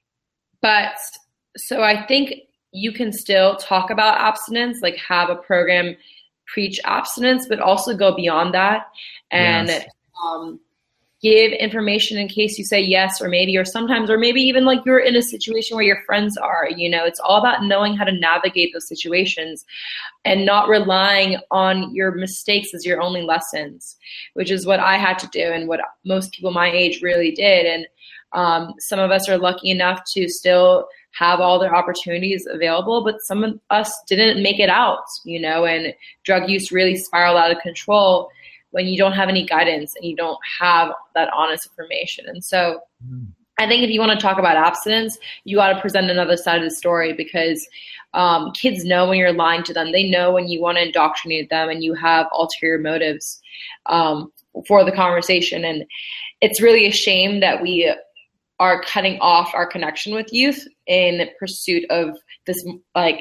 but so I think you can still talk about abstinence, like have a program preach abstinence, but also go beyond that. And, yes. um, give information in case you say yes or maybe, or sometimes, or maybe even like you're in a situation where your friends are, you know, it's all about knowing how to navigate those situations and not relying on your mistakes as your only lessons, which is what I had to do and what most people my age really did. And um, some of us are lucky enough to still have all their opportunities available, but some of us didn't make it out, you know, and drug use really spiraled out of control when you don't have any guidance and you don't have that honest information. And so mm. I think if you want to talk about abstinence, you got to present another side of the story, because um, kids know when you're lying to them. They know when you want to indoctrinate them and you have ulterior motives um, for the conversation. And it's really a shame that we are cutting off our connection with youth in pursuit of this like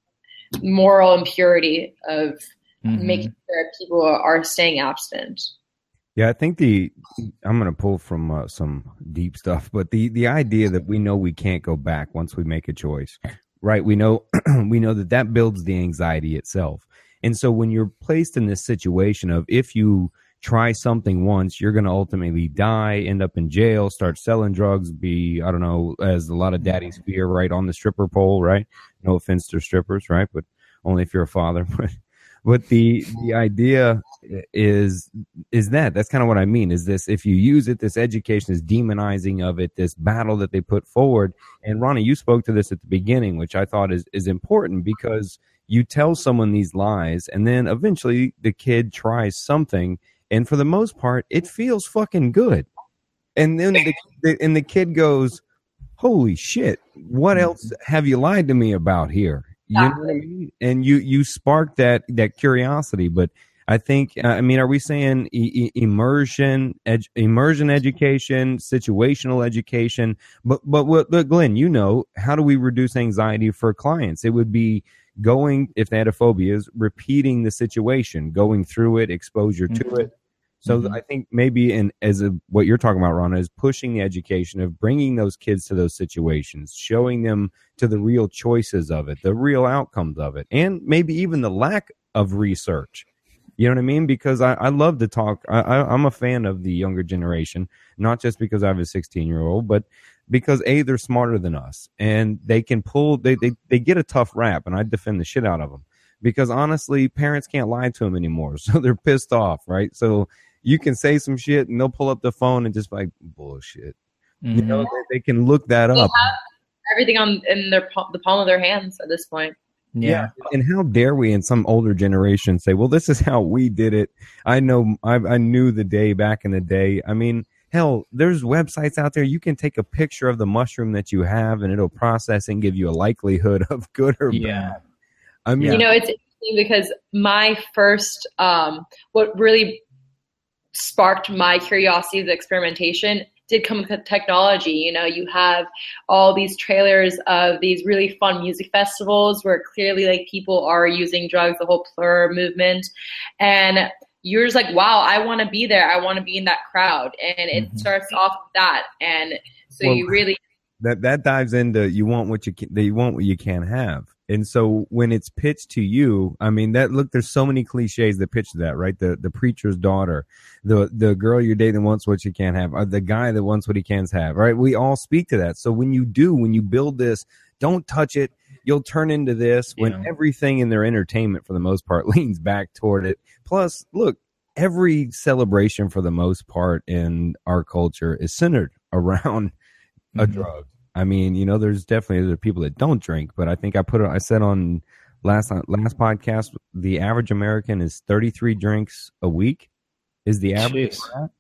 moral impurity of mm-hmm. making sure people are staying abstinent. Yeah, I think the I'm going to pull from uh, some deep stuff, but the the idea that we know we can't go back once we make a choice, right? We know we know that that builds the anxiety itself. And so when you're placed in this situation of if you try something once, you're going to ultimately die, end up in jail, start selling drugs, be, I don't know, as a lot of daddies fear, right, on the stripper pole, right? No offense to strippers, right? But only if you're a father. But but the the idea is is that that's kind of what I mean, is this, if you use it, this education, this demonizing of it, this battle that they put forward. And Ronna, you spoke to this at the beginning, which I thought is is important, because you tell someone these lies and then eventually the kid tries something, and for the most part, it feels fucking good. And then the, the and the kid goes, holy shit, what else have you lied to me about here? You know what I mean? And you, you spark that, that curiosity. But I think, I mean, are we saying e- e- immersion, ed- immersion education, situational education? But, but what, but Glenn, you know, how do we reduce anxiety for clients? It would be going, if they had a phobia, is repeating the situation, going through it, exposure to mm-hmm. it. So mm-hmm. I think maybe in as a, what you're talking about, Ronna, is pushing the education of bringing those kids to those situations, showing them to the real choices of it, the real outcomes of it, and maybe even the lack of research. You know what I mean? Because I, I love to talk. I, I, I'm a fan of the younger generation, not just because I have a sixteen-year-old, but because, A, they're smarter than us, and they can pull, they, they, they get a tough rap, and I defend the shit out of them. Because honestly, parents can't lie to them anymore, so they're pissed off, right? So you can say some shit and they'll pull up the phone and just like, bullshit. Mm-hmm. You know, they, they can look that they up. Have everything on in their the palm of their hands at this point. Yeah. yeah. And how dare we in some older generation say, well, this is how we did it. I know I, I knew the day back in the day. I mean, hell, there's websites out there. You can take a picture of the mushroom that you have and it'll process and give you a likelihood of good or yeah. bad. I mean, you know, it's interesting because my first, um, what really sparked my curiosity of the experimentation did come with technology. You know, you have all these trailers of these really fun music festivals where clearly like people are using drugs, the whole Plur movement. And you're just like, wow, I want to be there. I want to be in that crowd. And it mm-hmm. starts off with that. And so well, you really. That, that dives into you want what you can, you want what you can't have. And so when it's pitched to you, I mean, that look, there's so many cliches that pitch that, right? The the preacher's daughter, the the girl you're dating wants what you can't have, or the guy that wants what he can't have, right? We all speak to that. So when you do, when you build this, don't touch it, you'll turn into this, when yeah. everything in their entertainment for the most part leans back toward it. Plus, look, every celebration for the most part in our culture is centered around a mm-hmm. drug. I mean, you know, there's definitely other people that don't drink, but I think I put it, I said on last last podcast, the average American is thirty-three drinks a week. Is the average?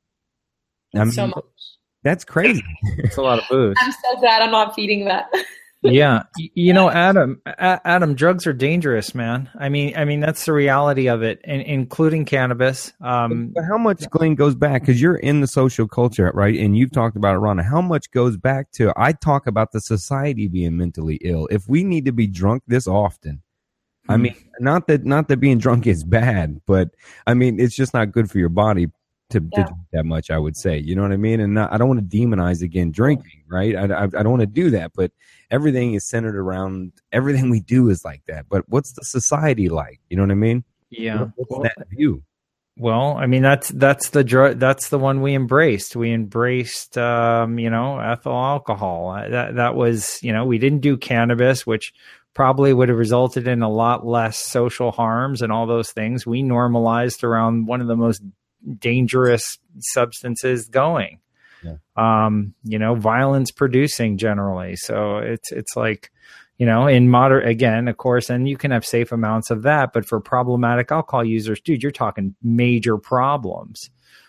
I mean, so much. That's crazy. It's a lot of booze. I'm so glad I'm not feeding that. Yeah, you know, Adam, Adam, drugs are dangerous, man. I mean, I mean that's the reality of it, and including cannabis. Um, but how much, Glenn, goes back? Because you're in the social culture, right? And you've talked about it, Ronna. How much goes back to? I talk about the society being mentally ill. If we need to be drunk this often, I mean, not that not that being drunk is bad, but I mean, it's just not good for your body to, yeah. to drink that much, I would say. You know what I mean? And not, I don't want to demonize again drinking, right? I, I, I don't want to do that, but everything is centered around, everything we do is like that. But what's the society like? You know what I mean? Yeah. What's well, that view? Well, I mean, that's that's the drug. That's the one we embraced. We embraced, um, you know, ethyl alcohol. That that was, you know, we didn't do cannabis, which probably would have resulted in a lot less social harms and all those things. We normalized around one of the most dangerous substances going. Yeah. Um, you know, violence producing generally. So it's it's like, you know, in moderate, again, of course, and you can have safe amounts of that, but for problematic alcohol users, dude, you're talking major problems.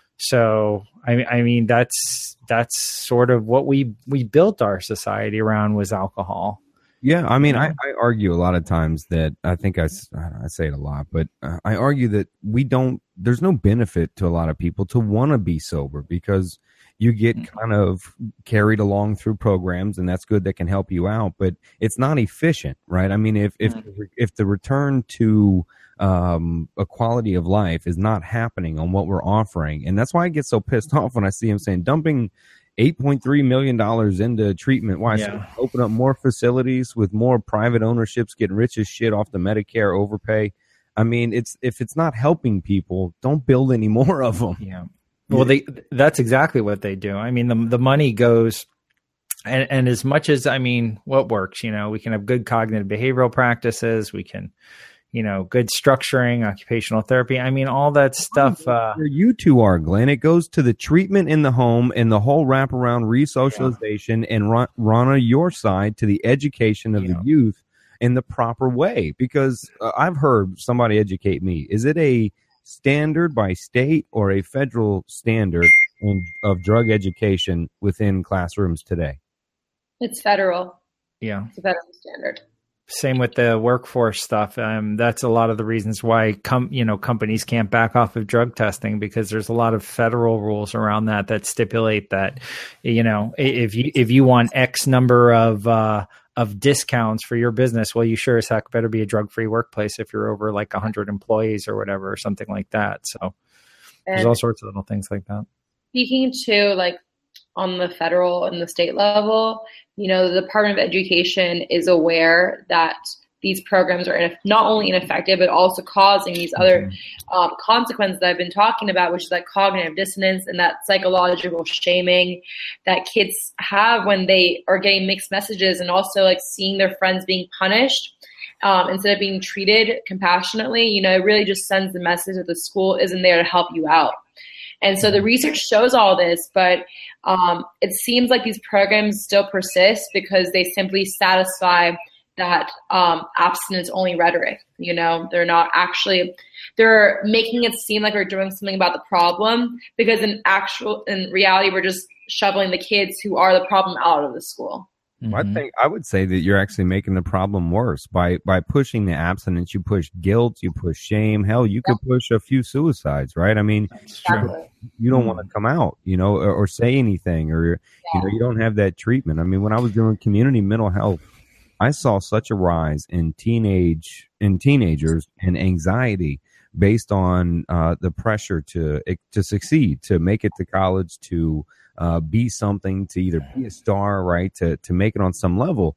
So, I, I mean, that's, that's sort of what we, we built our society around, was alcohol. Yeah. I mean, I, I argue a lot of times that I think I, I say it a lot, but uh, I argue that we don't, there's no benefit to a lot of people to want to be sober, because you get kind of carried along through programs, and that's good. That can help you out, but it's not efficient, right? I mean, if if mm-hmm. if the return to um, a quality of life is not happening on what we're offering, and that's why I get so pissed off when I see him saying dumping eight point three million dollars into treatment. Why? Yeah. So open up more facilities with more private ownerships, getting rich as shit off the Medicare overpay. I mean, it's if it's not helping people, don't build any more of them. Yeah. Well, they, that's exactly what they do. I mean, the the money goes, and, and as much as, I mean, what works, you know, we can have good cognitive behavioral practices. We can, you know, good structuring, occupational therapy. I mean, all that stuff. Uh, Where you two are, Glenn, it goes to the treatment in the home and the whole wraparound resocialization, yeah. and Rana, your side, to the education of yeah. the youth in the proper way. Because uh, I've heard somebody educate me. Is it a standard by state or a federal standard in, of drug education within classrooms today? It's federal. Yeah. It's a federal standard. Same with the workforce stuff. Um, that's a lot of the reasons why com- you know, companies can't back off of drug testing, because there's a lot of federal rules around that that stipulate that, you know, if you if you want X number of uh, of discounts for your business, well, you sure as heck better be a drug-free workplace if you're over like one hundred employees or whatever, or something like that. So and there's all sorts of little things like that. Speaking to like on the federal and the state level, you know, the Department of Education is aware that these programs are ineff- not only ineffective, but also causing these other mm-hmm. um, consequences that I've been talking about, which is like cognitive dissonance and that psychological shaming that kids have when they are getting mixed messages, and also like seeing their friends being punished um, instead of being treated compassionately. You know, it really just sends the message that the school isn't there to help you out. And so the research shows all this, but um, it seems like these programs still persist because they simply satisfy that um, abstinence-only rhetoric. You know, they're not actually, they're making it seem like we're doing something about the problem, because in actual, in reality, we're just shoveling the kids who are the problem out of the school. Mm-hmm. I think I would say that you're actually making the problem worse by by pushing the abstinence. You push guilt, you push shame. Hell, you could push a few suicides, right? I mean, exactly. you don't want to come out, you know, or, or say anything, or yeah. you know, you don't have that treatment. I mean, when I was doing community mental health, I saw such a rise in teenage in teenagers and anxiety based on uh, the pressure to to succeed, to make it to college, to uh, be something, to either be a star, right, to to make it on some level,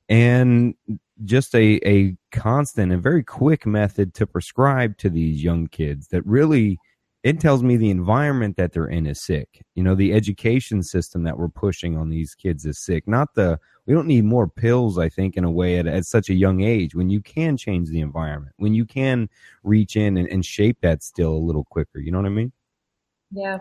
and just a a constant and very quick method to prescribe to these young kids that really, it tells me the environment that they're in is sick. You know, the education system that we're pushing on these kids is sick. Not the, we don't need more pills, I think, in a way at, at such a young age, when you can change the environment, when you can reach in and, and shape that still a little quicker. You know what I mean? Yeah.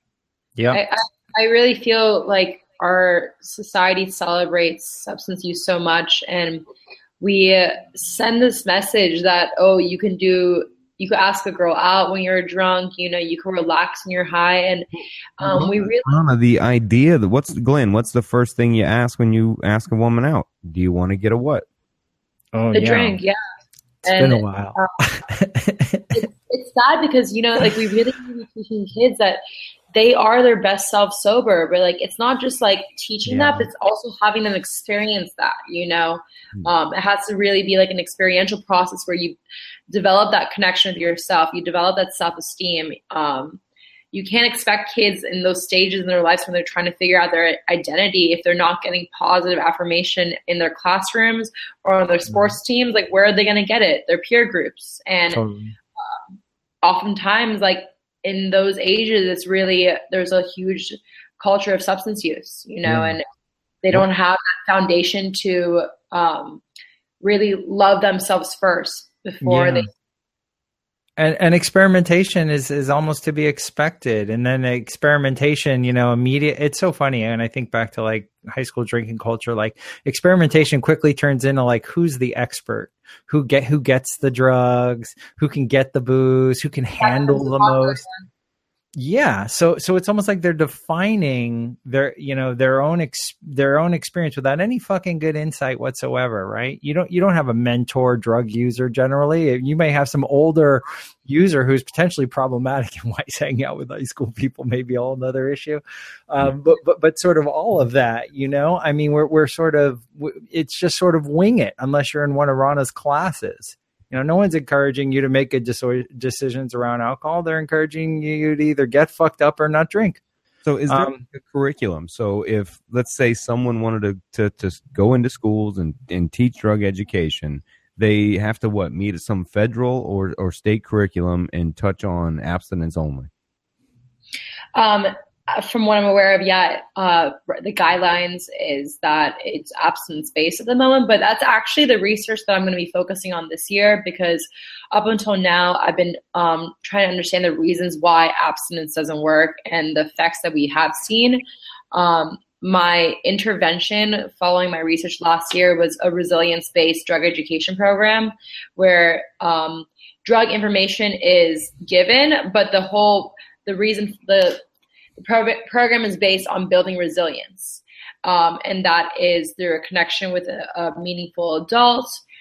Yeah. I, I, I really feel like our society celebrates substance use so much, and we uh, send this message that, oh, you can do, you could ask a girl out when you're drunk, you know, you can relax when you're high. And um, well, we really, Anna, the idea that what's Glenn, what's the first thing you ask when you ask a woman out? Do you want to get a what? Oh, the yeah. drink. Yeah. It's and, been a while. uh, it, it's sad because, you know, like we really need to be teaching kids that they are their best self sober, but like, it's not just like teaching yeah. that, but it's also having them experience that, you know, um, it has to really be like an experiential process where you develop that connection with yourself. You develop that self-esteem. Um, you can't expect kids in those stages in their lives when they're trying to figure out their identity, if they're not getting positive affirmation in their classrooms or on their sports teams, like where are they going to get it? Their peer groups. And totally. um, oftentimes, like in those ages, it's really, there's a huge culture of substance use, you know, yeah. and they don't have that foundation to um, really love themselves first before yeah. they. And, and experimentation is, is almost to be expected. And then experimentation, you know, immediate, it's so funny. And I think back to like high school drinking culture, like experimentation quickly turns into like, who's the expert, who get, who gets the drugs, who can get the booze, who can handle the most. Yeah. So, so it's almost like they're defining their, you know, their own, ex, their own experience without any fucking good insight whatsoever. Right. You don't, you don't have a mentor drug user generally. You may have some older user who's potentially problematic and why he's hanging out with high school people, maybe a whole nother issue. Um, but, but, but sort of all of that, you know, I mean, we're, we're sort of, it's just sort of wing it unless you're in one of Rana's classes. You know, no one's encouraging you to make good dis- decisions around alcohol. They're encouraging you to either get fucked up or not drink. So is there um, a curriculum? So if, let's say, someone wanted to, to, to go into schools and, and teach drug education, they have to, what, meet some federal or, or state curriculum and touch on abstinence only? Um, from what I'm aware of, yeah, uh, the guidelines is that it's abstinence-based at the moment, but that's actually the research that I'm going to be focusing on this year, because up until now, I've been um, trying to understand the reasons why abstinence doesn't work and the effects that we have seen. Um, my intervention following my research last year was a resilience-based drug education program where um, drug information is given, but the whole, the reason, the The pro- program is based on building resilience, um, and that is through a connection with a, a meaningful adult,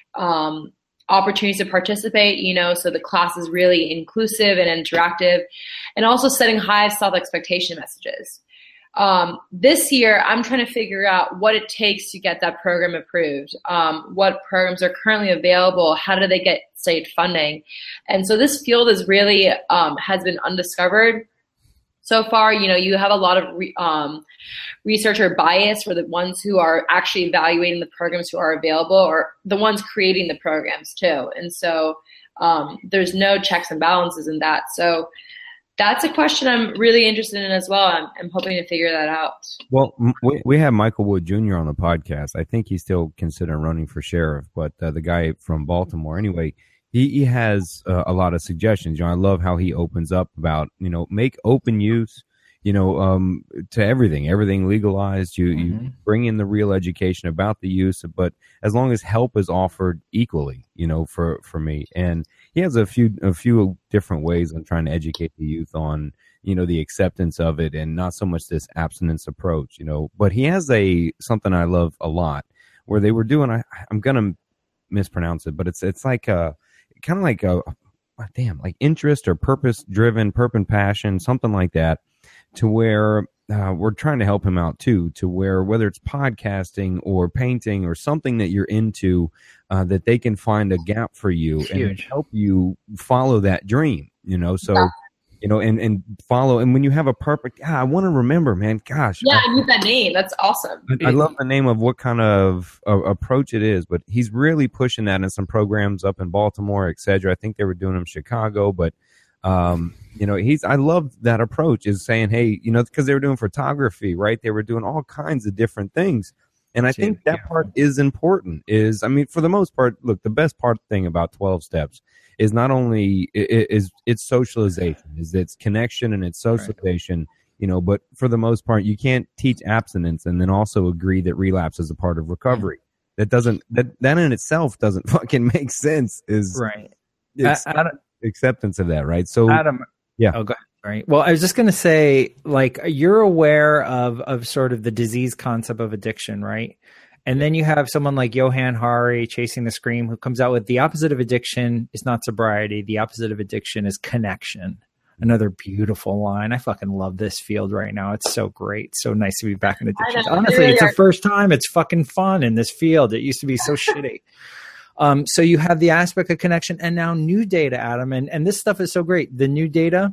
um, opportunities to participate, you know, so the class is really inclusive and interactive, and also setting high self-expectation messages. Um, this year, I'm trying to figure out what it takes to get that program approved, um, what programs are currently available, how do they get state funding, and so this field is really um, has been undiscovered. So far, you know, you have a lot of re, um, researcher bias for the ones who are actually evaluating the programs who are available, or the ones creating the programs too. And so um, there's no checks and balances in that. So that's a question I'm really interested in as well. I'm, I'm hoping to figure that out. Well, we, we have Michael Wood Junior on the podcast. I think he's still considering running for sheriff, but uh, the guy from Baltimore, anyway. He, he has uh, a lot of suggestions. You know, I love how he opens up about, you know, make open use, you know, um, to everything, everything legalized. You, mm-hmm. you bring in the real education about the use, but as long as help is offered equally, you know, for, for me. And he has a few, a few different ways on trying to educate the youth on, you know, the acceptance of it and not so much this abstinence approach, you know, but he has a, something I love a lot where they were doing, I, I'm going to mispronounce it, but it's, it's like a, kind of like a, damn, like interest or purpose driven, purpose and passion, something like that, to where uh, we're trying to help him out too, to where whether it's podcasting or painting or something that you're into, uh, that they can find a gap for you and help you follow that dream, you know, so, yeah. you know, and, and follow. And when you have a perfect, ah, I want to remember, man, gosh. Yeah, I need that name. That's awesome. I, I love the name of what kind of uh, approach it is, but he's really pushing that in some programs up in Baltimore, et cetera. I think they were doing them in Chicago, but, um, you know, he's, I love that approach is saying, hey, you know, because they were doing photography, right? They were doing all kinds of different things. And I think that part is important is, I mean, for the most part, look, the best part thing about twelve steps is not only is it's socialization, is its connection and its socialization, right. you know, but for the most part, you can't teach abstinence and then also agree that relapse is a part of recovery. Mm-hmm. That doesn't, that, that in itself doesn't fucking make sense is right. It's Adam, acceptance of that. Right. So, Adam, yeah. Oh, go ahead. Right. Well, I was just going to say, like, you're aware of, of sort of the disease concept of addiction, right? And then you have someone like Johann Hari, Chasing the Scream, who comes out with the opposite of addiction is not sobriety. The opposite of addiction is connection. Another beautiful line. I fucking love this field right now. It's so great. So nice to be back in addictions. Honestly, it's the first time it's fucking fun in this field. It used to be so shitty. Um, so you have the aspect of connection and now new data, Adam. And, and this stuff is so great. The new data,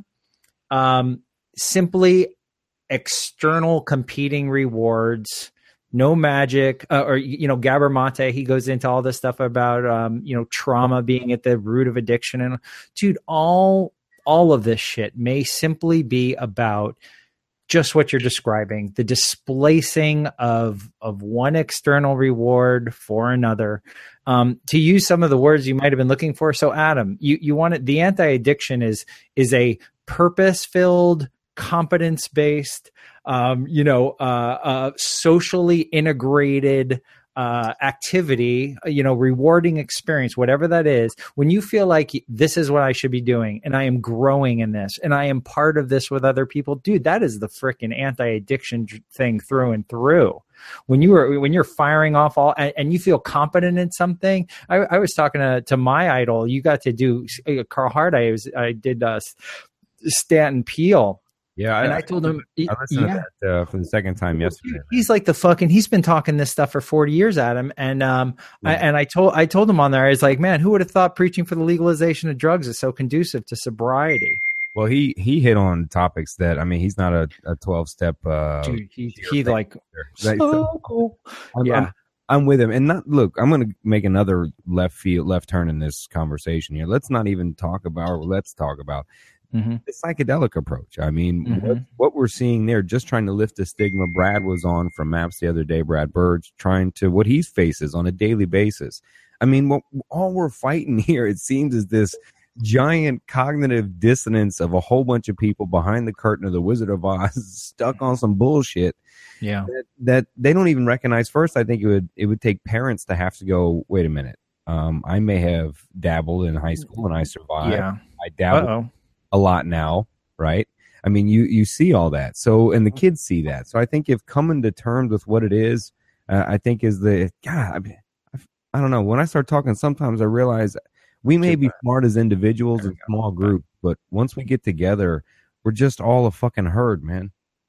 um, simply external competing rewards, no magic, uh, or, you know, Gabor Mate, he goes into all this stuff about, um, you know, trauma being at the root of addiction. And dude, all, all of this shit may simply be about just what you're describing, the displacing of of one external reward for another. Um, to use some of the words you might have been looking for. So, Adam, you you wanted the anti-addiction is is a purpose-filled, competence-based, um, you know, uh, uh, socially integrated uh, activity, you know, rewarding experience, whatever that is. When you feel like this is what I should be doing, and I am growing in this, and I am part of this with other people, dude, that is the freaking anti-addiction thing through and through. When you were when you're firing off all and, and you feel competent in something, I, I was talking to, to my idol. You got to do uh, Carl Hart. I was I did uh, Stanton Peele. Yeah, and I, I told him. I listened yeah. to that uh, for the second time yesterday. He's like the fucking. He's been talking this stuff for forty years, Adam. And um, yeah. I, and I told I told him on there. I was like, man, who would have thought preaching for the legalization of drugs is so conducive to sobriety? Well, he he hit on topics that I mean, he's not a, a twelve step. Uh, Dude, he he like right? so cool. I'm, yeah. I'm, I'm with him, and not look. I'm going to make another left field left turn in this conversation here. Let's not even talk about. Or let's talk about. Mm-hmm. The psychedelic approach. I mean, mm-hmm. what, what we're seeing there, just trying to lift the stigma. Brad was on from MAPS the other day, Brad Burge, trying to what he faces on a daily basis. I mean, what, all we're fighting here, it seems, is this giant cognitive dissonance of a whole bunch of people behind the curtain of the Wizard of Oz stuck on some bullshit. Yeah, that, that they don't even recognize. First, I think it would it would take parents to have to go, wait a minute. Um, I may have dabbled in high school and I survived. Yeah. I dabbled. Uh-oh. A lot now, right? I mean, you you see all that. So, and the kids see that. So I think if coming to terms with what it is, uh, I think is the, God, I, mean, I don't know. When I start talking, sometimes I realize we may be smart as individuals in small groups, but once we get together, we're just all a fucking herd, man.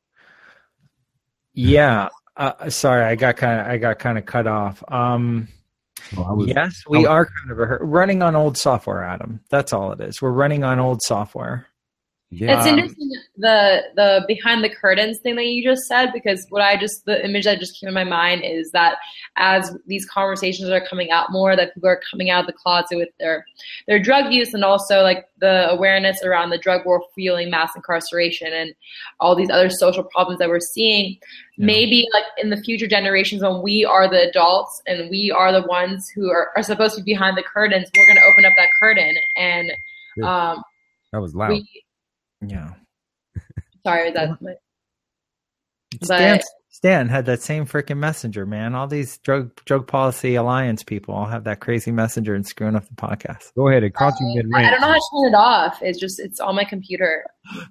Yeah. Uh, sorry, I got kind of, I got kind of cut off. Um, Well, I was, yes, we was, are kind of a, running on old software, Adam. That's all it is. We're running on old software. Yeah. It's interesting the the behind the curtains thing that you just said, because what I just the image that just came in my mind is that as these conversations are coming out more, that people are coming out of the closet with their their drug use, and also like the awareness around the drug war fueling mass incarceration and all these other social problems that we're seeing. Yeah. Maybe like in the future generations, when we are the adults and we are the ones who are, are supposed to be behind the curtains, we're going to open up that curtain and um, that was loud. We, Yeah. Sorry, that's my. Stan, Stan had that same freaking messenger, man. All these drug drug policy alliance people all have that crazy messenger and screwing up the podcast. Go ahead, it caught you mid rant. I don't know how to turn it off. It's just it's on my computer.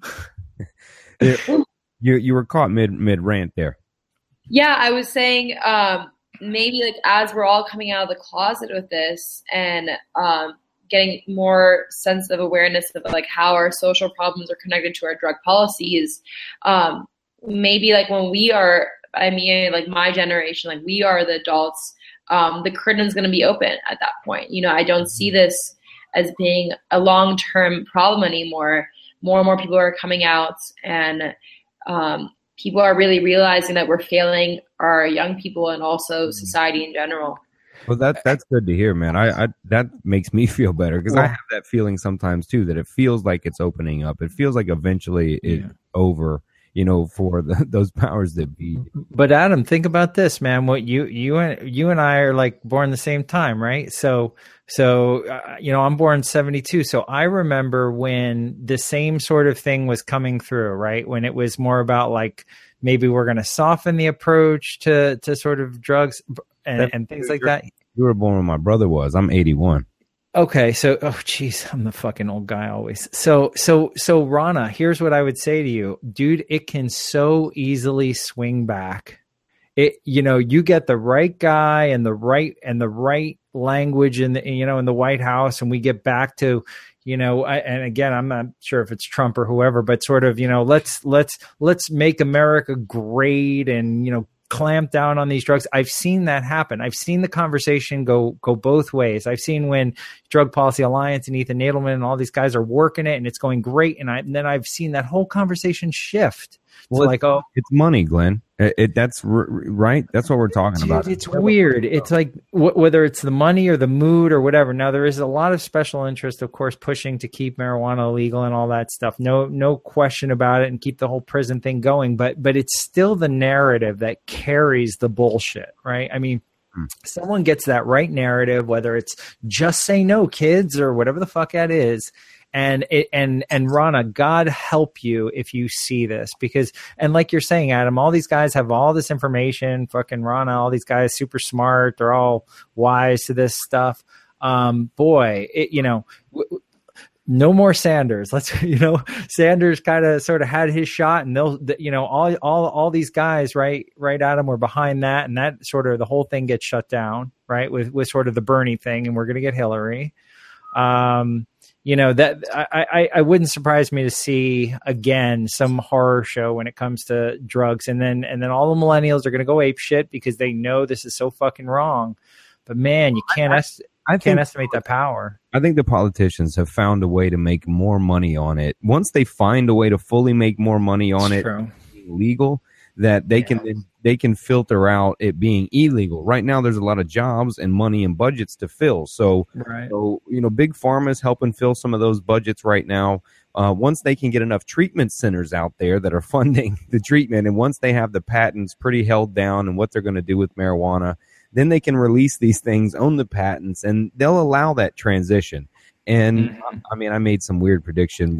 you you were caught mid mid rant there. Yeah, I was saying um, maybe like as we're all coming out of the closet with this and. Um, getting more sense of awareness of like how our social problems are connected to our drug policies. Um, maybe like when we are, I mean, like my generation, like we are the adults, um, the curtain's going to be open at that point. You know, I don't see this as being a long-term problem anymore. More and more people are coming out, and um, people are really realizing that we're failing our young people and also society in general. Well, that that's good to hear, man. I, I that makes me feel better because I have that feeling sometimes too, that it feels like it's opening up. It feels like eventually it's yeah. over, you know, for the, those powers that be. But Adam, think about this, man. What you you and you and I are like born the same time, right? So so uh, you know, I'm born seventy-two, so I remember when the same sort of thing was coming through, right? When it was more about like maybe we're going to soften the approach to to sort of drugs. And, and things like that. You were born when my brother was. I'm eighty-one. Okay, so oh geez, I'm the fucking old guy always. So so so Rana, here's what I would say to you, dude. It can so easily swing back. It you know you get the right guy and the right and the right language in the you know in the White House, and we get back to you know I, and again I'm not sure if it's Trump or whoever, but sort of you know let's let's let's make America great and you know. clamp down on these drugs. I've seen that happen. I've seen the conversation go go both ways. I've seen when Drug Policy Alliance and Ethan Nadelman and all these guys are working it and it's going great. And, I, and then I've seen that whole conversation shift well, like, oh, it's money, Glenn. It, it that's r- right. That's what we're talking dude, about. It's weird. It's like w- whether it's the money or the mood or whatever. Now there is a lot of special interest, of course, pushing to keep marijuana illegal and all that stuff. No, no question about it, and keep the whole prison thing going. But but it's still the narrative that carries the bullshit, right? I mean, hmm. someone gets that right narrative, whether it's just say no, kids, or whatever the fuck that is. And it, and and Rana, God help you if you see this, because, and like you're saying, Adam, all these guys have all this information. Fucking Rana, all these guys super smart. They're all wise to this stuff. Um, boy, it, you know, w- w- no more Sanders. Let's, you know, Sanders kind of sort of had his shot, and they'll, you know, all all all these guys, right, right, Adam, were behind that, and that sort of the whole thing gets shut down, right, with with sort of the Bernie thing, and we're gonna get Hillary. Um. You know, that I, I, I wouldn't surprise me to see again some horror show when it comes to drugs, and then and then all the millennials are going to go ape shit because they know this is so fucking wrong. But man, you can't I, est- I can't estimate that power. I think the politicians have found a way to make more money on it. Once they find a way to fully make more money on it's it, true. legal, that they yeah. can they can filter out it being illegal. Right now, there's a lot of jobs and money and budgets to fill. So, right. so you know, Big Pharma is helping fill some of those budgets right now. Uh, once they can get enough treatment centers out there that are funding the treatment, and once they have the patents pretty held down and what they're going to do with marijuana, then they can release these things, own the patents, and they'll allow that transition. And mm-hmm. I mean, I made some weird prediction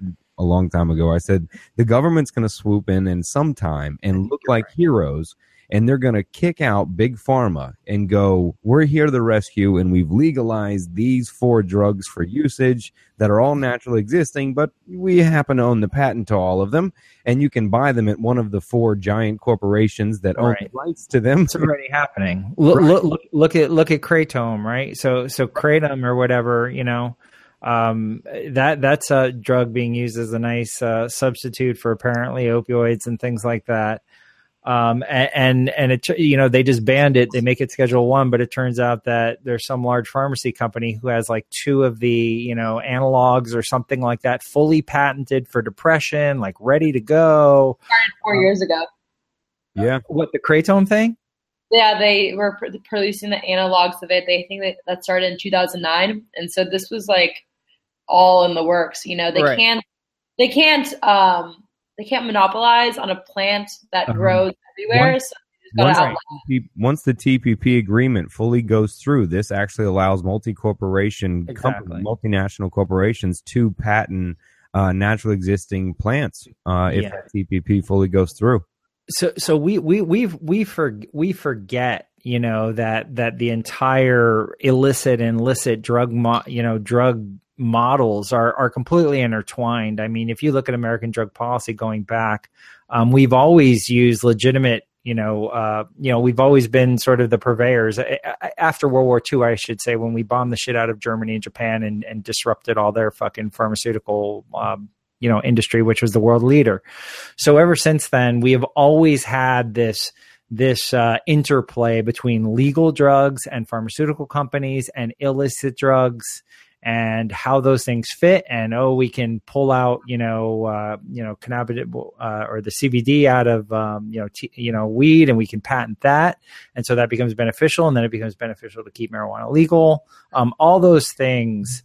a long time ago. I said the government's going to swoop in and sometime and look like heroes, and they're going to kick out Big Pharma and go, we're here to the rescue, and we've legalized these four drugs for usage that are all naturally existing, but we happen to own the patent to all of them, and you can buy them at one of the four giant corporations that own right. rights to them. It's already happening. Look, right. look, look, look at look at Kratom, right? So so Kratom or whatever, you know. Um, that that's a drug being used as a nice uh, substitute for apparently opioids and things like that. Um, and, and, and it, you know, they just banned it. They make it Schedule One, but it turns out that there's some large pharmacy company who has like two of the, you know, analogs or something like that, fully patented for depression, like ready to go. Started four um, years ago. Yeah. What, the Kratom thing? Yeah, they were pr- producing the analogs of it. They think that that started in two thousand nine. And so this was like all in the works. You know, they right. can't, they can't, um, they can't monopolize on a plant that uh-huh. grows everywhere. Once, so once, the T P P, once the T P P agreement fully goes through, this actually allows multi-corporation, exactly. company, multinational corporations to patent uh, natural existing plants uh, if yeah. that T P P fully goes through. So, so we we we we for, we forget, you know, that that the entire illicit and licit drug, mo- you know, drug models are are completely intertwined. I mean, if you look at American drug policy going back, um, we've always used legitimate, you know, uh, you know, we've always been sort of the purveyors after World War Two, I should say, when we bombed the shit out of Germany and Japan and, and disrupted all their fucking pharmaceutical um, you know, industry, which was the world leader. So ever since then, we have always had this, this uh, interplay between legal drugs and pharmaceutical companies and illicit drugs and how those things fit. And, oh, we can pull out, you know, uh, you know, cannabis uh, or the C B D out of, um, you know, t- you know, weed, and we can patent that. And so that becomes beneficial. And then it becomes beneficial to keep marijuana legal. Um, all those things,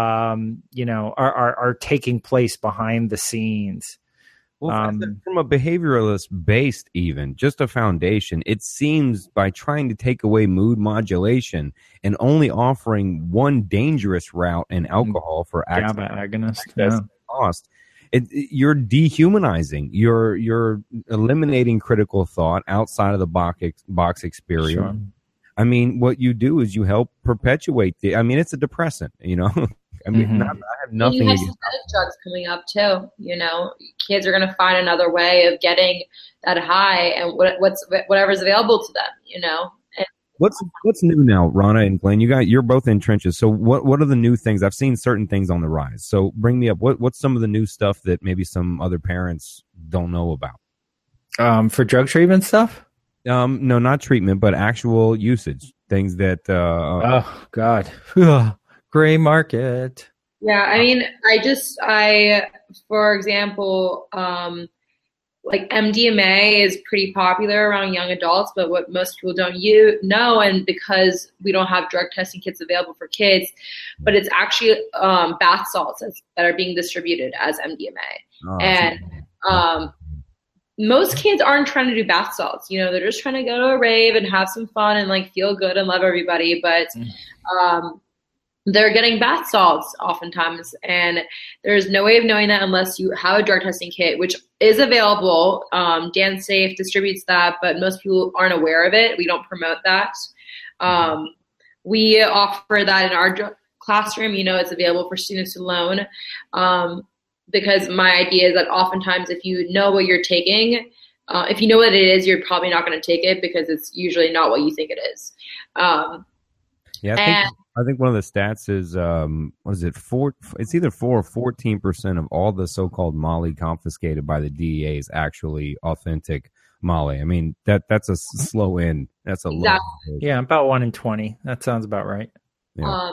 um, you know, are, are, are taking place behind the scenes. Well, um, from a behavioralist based, even just a foundation, it seems by trying to take away mood modulation and only offering one dangerous route in alcohol for GABA agonist yeah. cost, it, it, you're dehumanizing. You're you're eliminating critical thought outside of the box box experience. Sure. I mean, what you do is you help perpetuate the. I mean, it's a depressant, you know. I mean, mm-hmm. not, I have nothing. And you have against synthetic drugs coming up too. You know, kids are going to find another way of getting that high, and what, what's whatever's available to them. You know. And what's what's new now, Rana and Glenn? You got you're both in trenches. So what what are the new things? I've seen certain things on the rise. So bring me up. What what's some of the new stuff that maybe some other parents don't know about? Um, for drug treatment stuff. Um, no, not treatment, but actual usage. Things that. Uh, oh God. Gray market. Yeah, I mean, I just, I, for example, um, like M D M A is pretty popular around young adults, but what most people don't you know, and because we don't have drug testing kits available for kids, but it's actually um, bath salts that are being distributed as M D M A. Oh, and um, most kids aren't trying to do bath salts. You know, they're just trying to go to a rave and have some fun and like feel good and love everybody. But um, they're getting bath salts oftentimes, and there's no way of knowing that unless you have a drug testing kit, which is available. Um, DanceSafe distributes that, but most people aren't aware of it. We don't promote that. Um, we offer that in our dr- classroom. You know, it's available for students to loan, um, because my idea is that oftentimes if you know what you're taking, uh, if you know what it is, you're probably not going to take it because it's usually not what you think it is. Um, yeah, I think, and, I think one of the stats is, um, what is it, four, it's either four or fourteen percent of all the so-called Molly confiscated by the D E A is actually authentic Molly. I mean, that that's a slow end. That's a exactly. low. Yeah, about one in twenty. That sounds about right. Yeah. Um,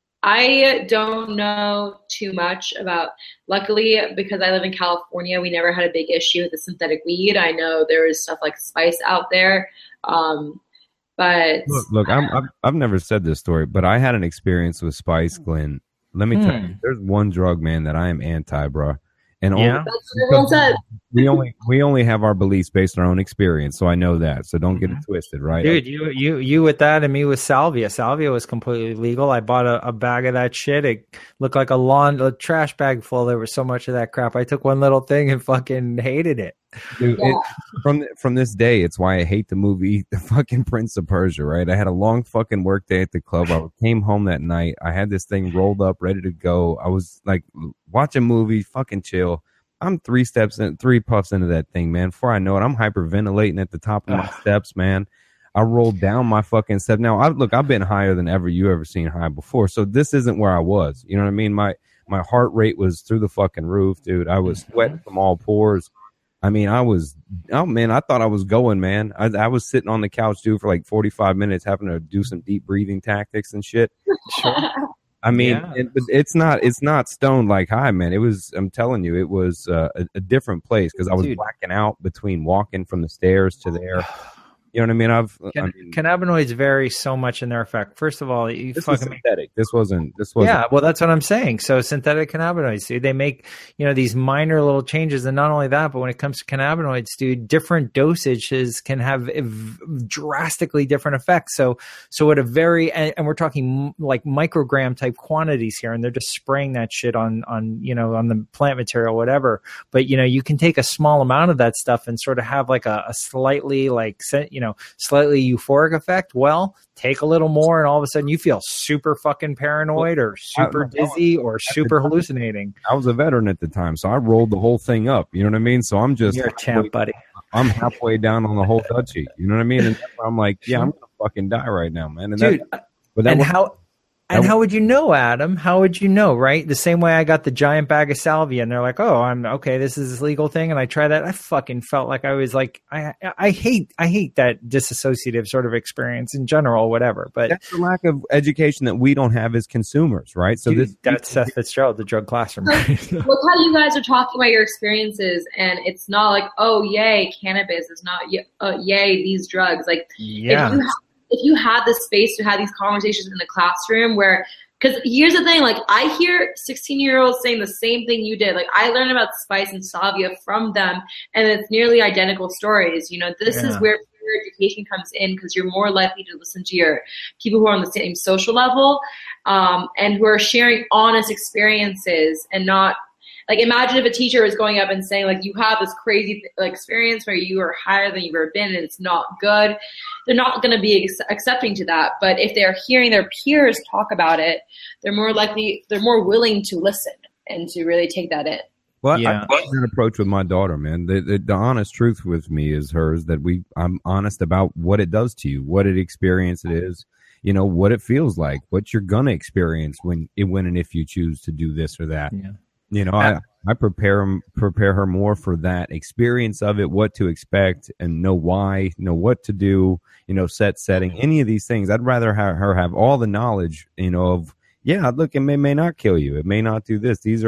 I don't know too much about, luckily, because I live in California, we never had a big issue with the synthetic weed. I know there is stuff like Spice out there. Um, But look, look I'm, I've, I've never said this story, but I had an experience with Spice, Glenn. Let me hmm. tell you, there's one drug, man, that I am anti, bro. And yeah. only, we only we only have our beliefs based on our own experience, so I know that. So don't get it twisted, right? Dude, you you you with that and me with salvia. Salvia was completely legal. I bought a, a bag of that shit. It looked like a lawn, a trash bag full. There was so much of that crap. I took one little thing and fucking hated it. Dude, yeah. it, from from this day, it's why I hate the movie, the fucking Prince of Persia. Right? I had a long fucking work day at the club. I came home that night. I had this thing rolled up, ready to go. I was like, watch a movie, fucking chill. I'm three steps in, three puffs into that thing, man. Before I know it, I'm hyperventilating at the top of my steps, man. I rolled down my fucking step. Now, I, look, I've been higher than ever you ever seen high before, so this isn't where I was. You know what I mean? My my heart rate was through the fucking roof, dude. I was sweating from all pores. I mean, I was, oh man, I thought I was going, man. I, I was sitting on the couch, dude, for like forty-five minutes, having to do some deep breathing tactics and shit. Sure. I mean, yeah. it, it's not it's not stoned like high, man. It was, I'm telling you, it was uh, a, a different place because I was Dude. blacking out between walking from the stairs to there. You know what I mean? I've Can, I mean, cannabinoids vary so much in their effect. First of all, you this fucking was synthetic. This wasn't. This wasn't. Yeah, well, that's what I'm saying. So synthetic cannabinoids, dude, they make you know these minor little changes, and not only that, but when it comes to cannabinoids, dude, different dosages can have drastically different effects. So, so at a very and, and we're talking like microgram type quantities here, and they're just spraying that shit on on you know on the plant material, whatever. But you know, you can take a small amount of that stuff and sort of have like a, a slightly like you know slightly euphoric effect. Well, take a little more and all of a sudden you feel super fucking paranoid or super dizzy or super hallucinating. I was a veteran at the time, so I rolled the whole thing up. You know what I mean? So I'm just You're a champ, buddy. I'm halfway down on the whole Dutchie. You know what I mean? And I'm like, yeah, I'm gonna fucking die right now, man. And Dude, that, but that and was, how And how would you know, Adam? How would you know, right? The same way I got the giant bag of salvia and they're like, oh, I'm okay, this is this legal thing. And I tried that. I fucking felt like I was like, I I hate, I hate that disassociative sort of experience in general, whatever. But that's the lack of education that we don't have as consumers, right? So dude, this that's Seth Fitzgerald, the drug classroom. Look how you guys are talking about your experiences, and it's not like, oh, yay, cannabis. It's not, uh, yay, these drugs. Like, yeah. if you have if you had the space to have these conversations in the classroom where, because here's the thing, like I hear sixteen year olds saying the same thing you did. Like I learned about Spice and salvia from them, and it's nearly identical stories. You know, this yeah. is where peer education comes in, because you're more likely to listen to your people who are on the same social level, um, and who are sharing honest experiences and not, like, imagine if a teacher was going up and saying, like, you have this crazy like, experience where you are higher than you've ever been and it's not good. They're not going to be ex- accepting to that. But if they're hearing their peers talk about it, they're more likely, they're more willing to listen and to really take that in. Well, yeah. I have an approach with my daughter, man. The, the, the honest truth with me is hers, that we, I'm honest about what it does to you, what it experience it is, you know, what it feels like, what you're going to experience when, when and if you choose to do this or that. Yeah. You know, I, I prepare prepare her more for that experience of it, what to expect and know why, know what to do, you know, set setting, any of these things. I'd rather have her have all the knowledge, you know, of, yeah, look, it may, may not kill you. It may not do this. These are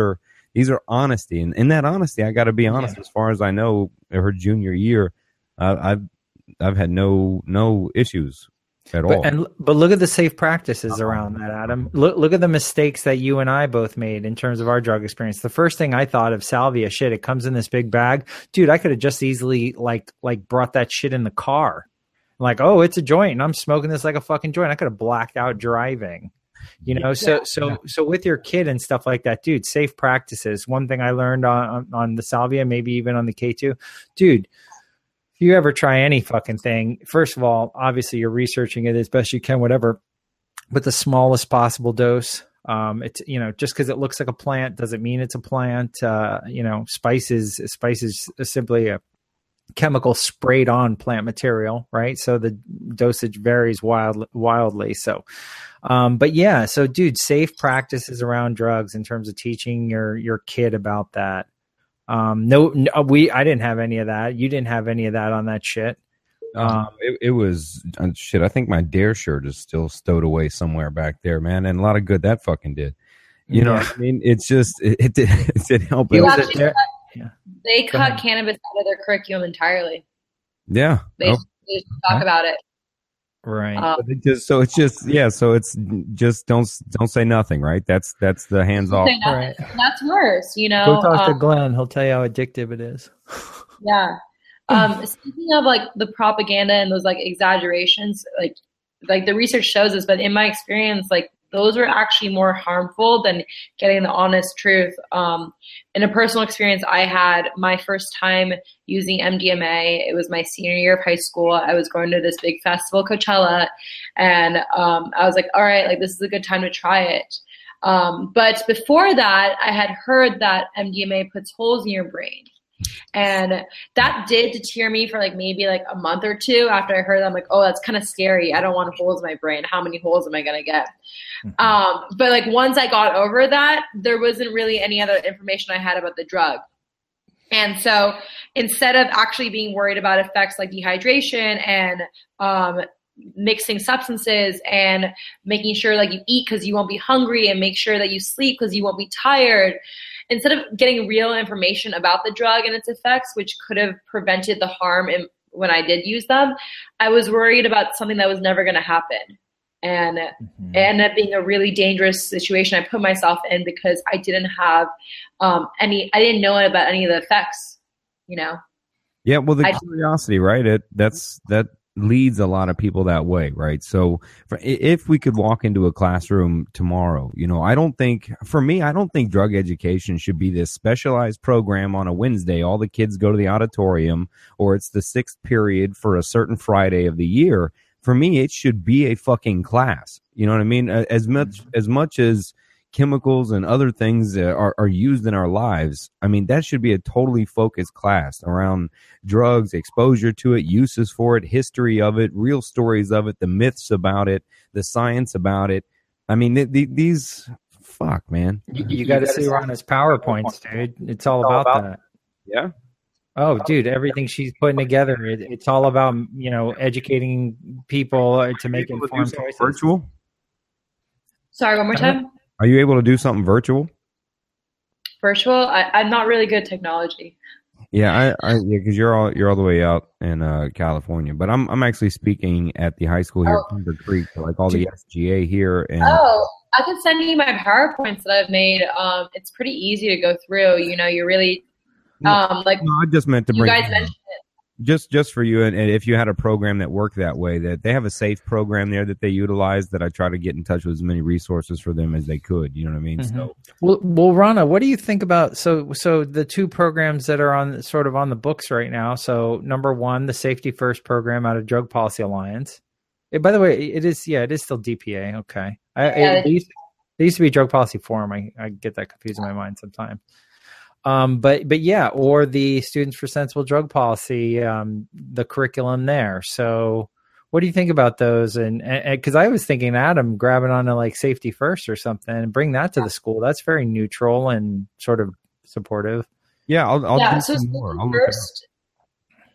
these are honesty, and in that honesty, I got to be honest. Yeah. As far as I know, her junior year, uh, I've I've had no no issues at but, all. And but look at the safe practices uh-huh. around that, Adam. Look look at the mistakes that you and I both made in terms of our drug experience. The first thing I thought of salvia, shit, it comes in this big bag, dude. I could have just easily like like brought that shit in the car, like, oh, it's a joint, and I'm smoking this like a fucking joint. I could have blacked out driving. You know, so yeah. so so with your kid and stuff like that, dude, safe practices. One thing I learned on on the salvia, maybe even on the K two, dude, if you ever try any fucking thing, first of all, obviously you're researching it as best you can, whatever, but the smallest possible dose. Um, it's, you know, just because it looks like a plant doesn't mean it's a plant. Uh, you know, spices, spices is simply a chemical sprayed on plant material, right? So the dosage varies wild, wildly. So, um, but yeah, so dude, safe practices around drugs in terms of teaching your, your kid about that. Um, no, no, we, I didn't have any of that. You didn't have any of that on that shit. Um, it, it was uh, shit. I think my Dare shirt is still stowed away somewhere back there, man. And a lot of good that fucking did. You know, yeah. what I mean, it's just it, it did it did help. It was cut, yeah. They cut cannabis out of their curriculum entirely. Yeah, they, oh. they just talk huh? about it. Right. Um, it just so it's just yeah. So it's just don't don't say nothing. Right. That's that's the hands off. Right. That's worse. You know. Go talk um, to Glenn. He'll tell you how addictive it is. Yeah. Um, speaking of like the propaganda and those like exaggerations, like like the research shows us, but in my experience, like those were actually more harmful than getting the honest truth. Um, in a personal experience I had, my first time using M D M A, it was my senior year of high school. I was going to this big festival, Coachella, and um, I was like, all right, like this is a good time to try it. Um, but before that, I had heard that M D M A puts holes in your brain. And that did deter me for like maybe like a month or two after I heard that. I'm like, oh, that's kind of scary. I don't want holes in my brain. How many holes am I going to get? Mm-hmm. Um, but like once I got over that, there wasn't really any other information I had about the drug. And so instead of actually being worried about effects like dehydration and um, mixing substances and making sure like you eat because you won't be hungry and make sure that you sleep because you won't be tired, instead of getting real information about the drug and its effects, which could have prevented the harm in, when I did use them, I was worried about something that was never going to happen. And mm-hmm. it ended up being a really dangerous situation I put myself in because I didn't have um, any, I didn't know about any of the effects, you know? Yeah, well, the I, curiosity, right? It that's that leads a lot of people that way, right? So for, if we could walk into a classroom tomorrow, you know, I don't think, for me, I don't think drug education should be this specialized program on a Wednesday. All the kids go to the auditorium, or it's the sixth period for a certain Friday of the year. For me, it should be a fucking class. You know what I mean? As much as much as chemicals and other things are, are used in our lives, I mean, that should be a totally focused class around drugs, exposure to it, uses for it, history of it, real stories of it, the myths about it, the science about it. I mean, th- th- these, fuck, man. You, you, you got to see Rana's PowerPoints, dude. It's all about, about that. Yeah. Oh, dude, everything she's putting together, it, it's all about, you know, educating people to make informed choices. Virtual? Sorry, one more time. Are you able to do something virtual? Virtual? I, I'm not really good at technology. Yeah, I, I yeah, because you're all you're all the way out in uh, California, but I'm I'm actually speaking at the high school here oh. at Timber Creek, so like all the S G A here. And oh, I can send you my PowerPoints that I've made. Um, it's pretty easy to go through. You know, you're really um like. No, I just meant to you bring. guys mentioned it. Just just for you, and, and if you had a program that worked that way, that they have a safe program there that they utilize, that I try to get in touch with as many resources for them as they could. You know what I mean? Mm-hmm. So, well, well, Rana, what do you think about so so the two programs that are on sort of on the books right now? So number one, the Safety First program out of Drug Policy Alliance. It, by the way, it is yeah, it is still D P A. Okay, I, yeah, it, they, used, they used to be Drug Policy Forum. I, I get that confused in my mind sometimes. Um, but, but yeah, or the Students for Sensible Drug Policy, um, the curriculum there. So what do you think about those? And, and cause I was thinking, Adam, grabbing onto like Safety First or something and bring that to the school. That's very neutral and sort of supportive. Yeah. I'll, I'll yeah, do so some more. I'll first,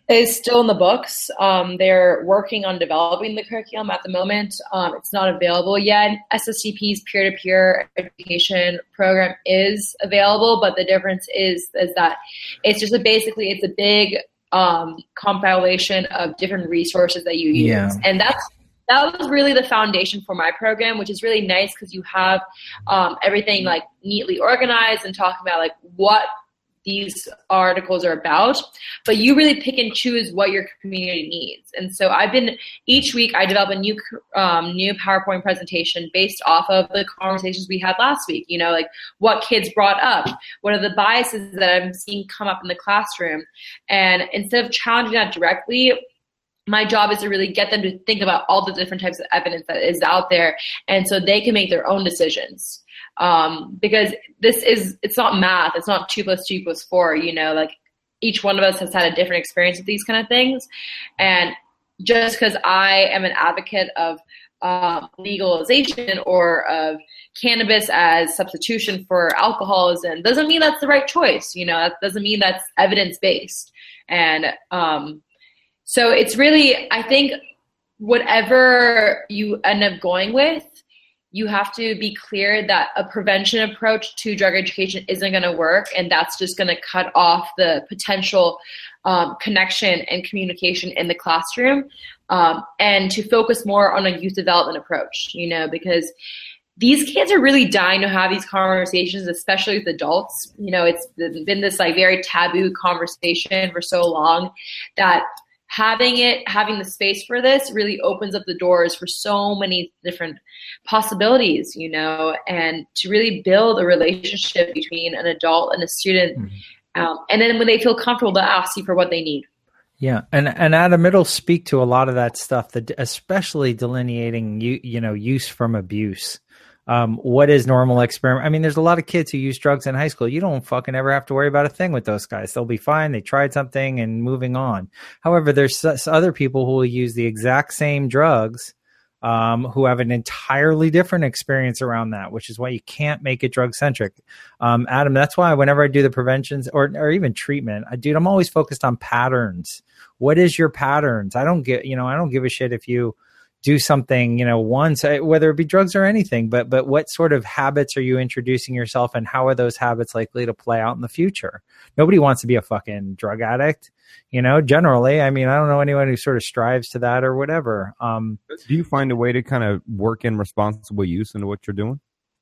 is still in the books. Um, they're working on developing the curriculum at the moment. Um, it's not available yet. S S T P's peer-to-peer education program is available, but the difference is is that it's just a, basically it's a big um, compilation of different resources that you use, Yeah. and that's that was really the foundation for my program, which is really nice because you have um, everything like neatly organized and talking about like what these articles are about, but you really pick and choose what your community needs. And so I've been, each week I develop a new um, new PowerPoint presentation based off of the conversations we had last week, you know, like what kids brought up, what are the biases that I'm seeing come up in the classroom. And instead of challenging that directly, my job is to really get them to think about all the different types of evidence that is out there, and so they can make their own decisions. Um, because this is, it's not math. It's not two plus two equals four, you know, like each one of us has had a different experience with these kind of things. And just because I am an advocate of um, legalization or of cannabis as substitution for alcoholism doesn't mean that's the right choice. You know, that doesn't mean that's evidence-based. And um, so it's really, I think whatever you end up going with, you have to be clear that a prevention approach to drug education isn't going to work, and that's just going to cut off the potential um, connection and communication in the classroom, um, and to focus more on a youth development approach, you know, because these kids are really dying to have these conversations, especially with adults. You know, it's been this like very taboo conversation for so long that having it, having the space for this really opens up the doors for so many different possibilities, you know, and to really build a relationship between an adult and a student. Mm-hmm. Um, and then when they feel comfortable, they'll ask you for what they need. Yeah. And, and Adam, it'll speak to a lot of that stuff, that especially delineating, you, you know, use from abuse. Um, what is normal experiment? I mean, there's a lot of kids who use drugs in high school. You don't fucking ever have to worry about a thing with those guys. They'll be fine. They tried something and moving on. However, there's other people who will use the exact same drugs, um, who have an entirely different experience around that, which is why you can't make it drug centric. Um, Adam, that's why whenever I do the preventions or, or even treatment, I, dude, I'm always focused on patterns. What is your patterns? I don't get, you know, I don't give a shit if you do something, you know, once, whether it be drugs or anything, but but what sort of habits are you introducing yourself, and how are those habits likely to play out in the future? Nobody wants to be a fucking drug addict, you know, generally. I mean, I don't know anyone who sort of strives to that or whatever. Um, do you find a way to kind of work in responsible use into what you're doing?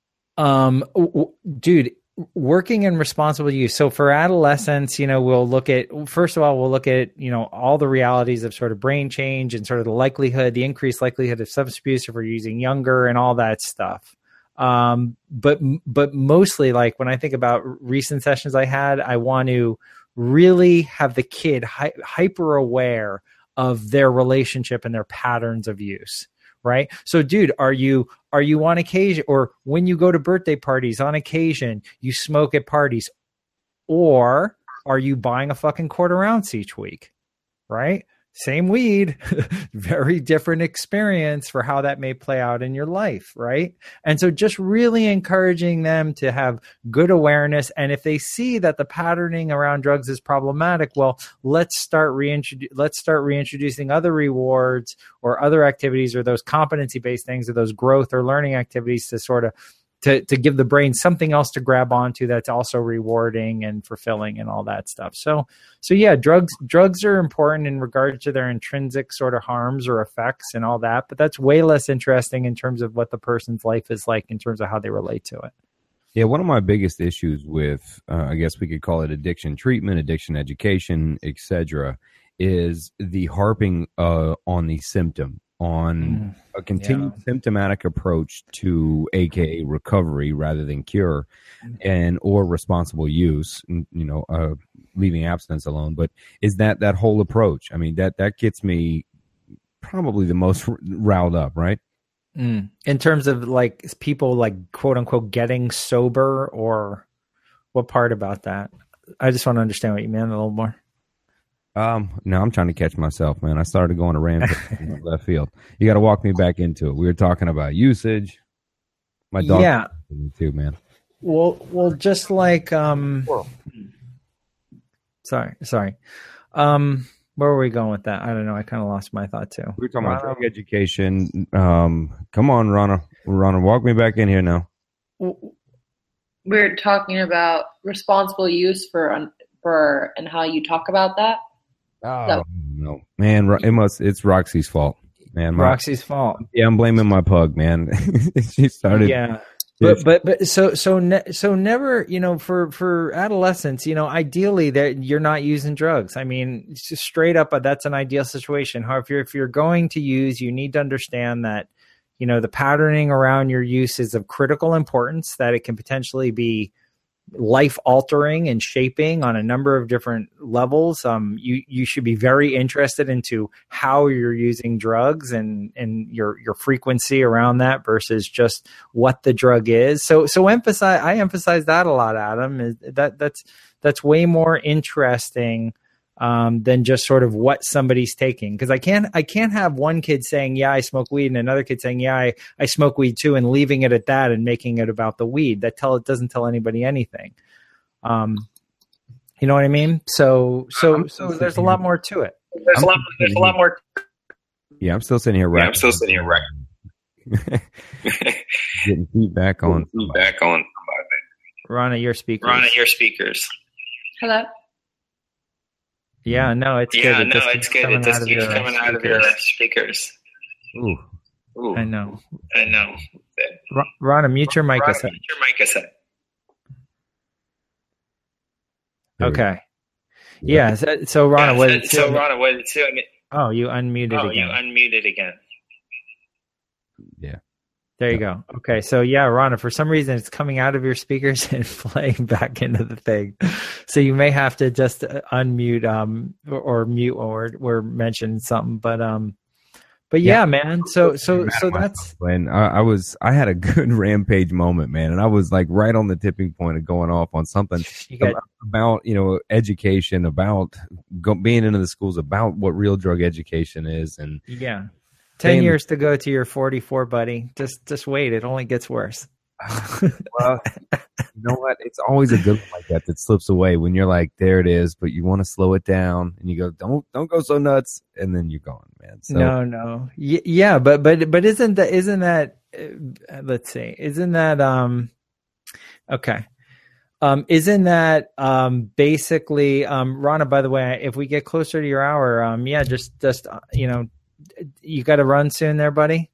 Um, w- dude, working in responsible use. So for adolescents, you know, we'll look at, first of all, we'll look at, you know, all the realities of sort of brain change and sort of the likelihood, the increased likelihood of substance abuse if we're using younger and all that stuff. Um, but, but mostly, like when I think about recent sessions I had, I want to really have the kid hy- hyper aware of their relationship and their patterns of use. Right. So, dude, are you are you on occasion, or when you go to birthday parties on occasion, you smoke at parties, or are you buying a fucking quarter ounce each week? Right. Same weed, very different experience for how that may play out in your life. Right. And so just really encouraging them to have good awareness. And if they see that the patterning around drugs is problematic, well, let's start reintrodu- let's start reintroducing other rewards or other activities, or those competency based things, or those growth or learning activities to sort of To, to give the brain something else to grab onto that's also rewarding and fulfilling and all that stuff. So, so yeah, drugs, drugs are important in regard to their intrinsic sort of harms or effects and all that, but that's way less interesting in terms of what the person's life is like in terms of how they relate to it. Yeah, one of my biggest issues with, uh, I guess we could call it addiction treatment, addiction education, et cetera, is the harping uh, on the symptom, on mm, a continued yeah. symptomatic approach to A K A recovery rather than cure, and or responsible use, you know, uh, leaving abstinence alone. But is that that whole approach? I mean, that, that gets me probably the most riled up, right? Mm. In terms of like people like quote unquote getting sober, or what part about that? I just want to understand what you meant a little more. Um, no, I'm trying to catch myself, man. I started going to rampage in left field. You got to walk me back into it. We were talking about usage. My dog, yeah, too, man. Well, well, just like um, sorry, sorry. Um, Where were we going with that? I don't know. I kind of lost my thought too. We were talking Rana? about drug education. Um, come on, Rana. Rana, walk me back in here now. We're talking about responsible use for for and how you talk about that. Oh so. no, man! It must. It's Roxy's fault, man. My, Roxy's fault. Yeah, I'm blaming my pug, man. She started. Yeah. But but but so so ne- so never, you know, for for adolescents, you know, ideally that you're not using drugs. I mean, just straight up, that's an ideal situation. However, if you're if you're going to use, you need to understand that, you know, the patterning around your use is of critical importance, that it can potentially be life altering and shaping on a number of different levels. Um, you you should be very interested into how you're using drugs and and your your frequency around that versus just what the drug is. So so emphasize I emphasize that a lot, Adam. Is that that's that's way more interesting um, than just sort of what somebody's taking. Because I can't I can't have one kid saying, yeah, I smoke weed, and another kid saying, yeah, I, I smoke weed too, and leaving it at that and making it about the weed. That tell it doesn't tell anybody anything. Um, you know what I mean? So so so there's a lot more to it. There's a lot there's a lot more. Yeah, I'm still sitting here right. Yeah, I'm still sitting here right. Getting feedback on feedback on Rana, your speakers. Rana, your speakers. Hello. Yeah, no, it's yeah, good. no, it's good. It just keeps coming out of your speakers. Ooh. Ooh. I know. I know. R- Rana, mute your mic. Rana, a sec. mute your mic a sec. Okay. Yeah. So, so Rana, yeah, what? So, did so Rana, what? Did so, oh, you unmuted oh, again. you unmuted again. Yeah. There you go. Okay, so yeah, Rana, for some reason it's coming out of your speakers and playing back into the thing. So you may have to just unmute um or, or mute or or mention something. But um but yeah, yeah man. So so so that's when I, I was I had a good rampage moment, man, and I was like right on the tipping point of going off on something got, about, about you know education, about go, being into the schools, about what real drug education is, and yeah. Ten years to go to your forty-four, buddy. Just, just wait. It only gets worse. Well, you know what? It's always a good one like that that slips away when you're like, there it is, but you want to slow it down, and you go, don't, don't go so nuts, and then you're gone, man. So, no, no, y- yeah, but, but, but isn't that, isn't that? Uh, let's see, isn't that? Um, okay. Um, isn't that um, basically, um, Rana? By the way, if we get closer to your hour, um, yeah, just, just uh, you know. You got to run soon there, buddy.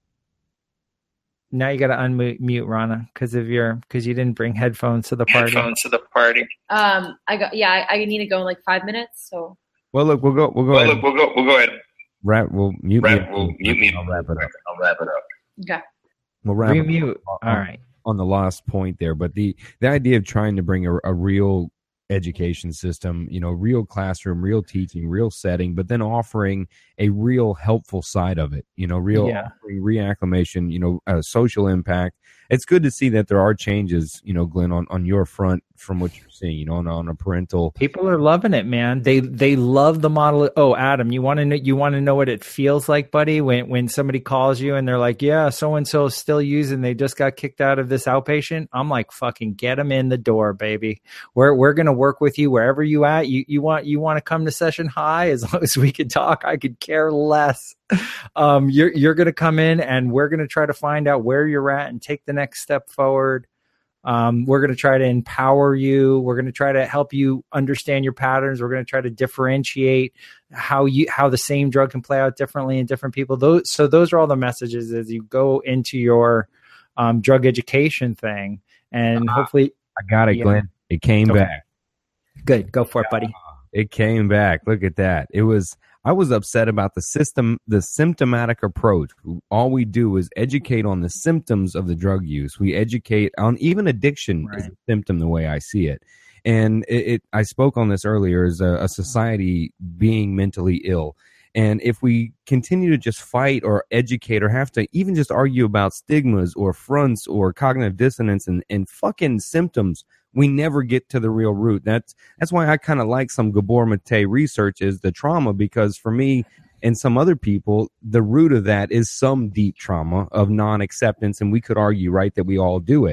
Now you got to unmute Rana because of your because you didn't bring headphones to the party. Headphones to the party. Um, I got yeah. I, I need to go in like five minutes. So. Well, look, we'll go. We'll go. Well, ahead. look, we'll go. We'll go ahead. Wrap. We'll mute wrap, me. We'll mute me. I'll wrap it up. I'll wrap it up. Okay. We'll wrap Remute. it up All on, right. On the last point there, but the the idea of trying to bring a, a real education system, you know, real classroom, real teaching, real setting, but then offering a real helpful side of it, you know, real yeah. reacclimation, you know, uh, social impact. It's good to see that there are changes, you know, Glenn, on, on your front from what you're seeing, you know, on, on a parental. People are loving it, man. They they love the model. Oh, Adam, you want to know? You want to know what it feels like, buddy? When when somebody calls you and they're like, "Yeah, so and so is still using. They just got kicked out of this outpatient." I'm like, "Fucking get them in the door, baby. We're we're gonna work with you wherever you at. You you want you want to come to session high as long as we can talk. I could care less. Um, you're you're gonna come in and we're gonna try to find out where you're at and take the next step forward." Um, we're going to try to empower you. We're going to try to help you understand your patterns. We're going to try to differentiate how you how the same drug can play out differently in different people. Those so those are all the messages as you go into your um, drug education thing. And uh, hopefully, I got it, yeah. Glenn. It came okay. back. Good, go for it, buddy. It came back. Look at that. It was. I was upset about the system, the symptomatic approach. All we do is educate on the symptoms of the drug use. We educate on even addiction right. is a symptom the way I see it. And it, it I spoke on this earlier as a, a society being mentally ill. And if we continue to just fight or educate or have to even just argue about stigmas or fronts or cognitive dissonance and, and fucking symptoms, we never get to the real root. That's that's why I kind of like some Gabor Mate research is the trauma, because for me and some other people, the root of that is some deep trauma of non-acceptance. And we could argue, right, that we all do it.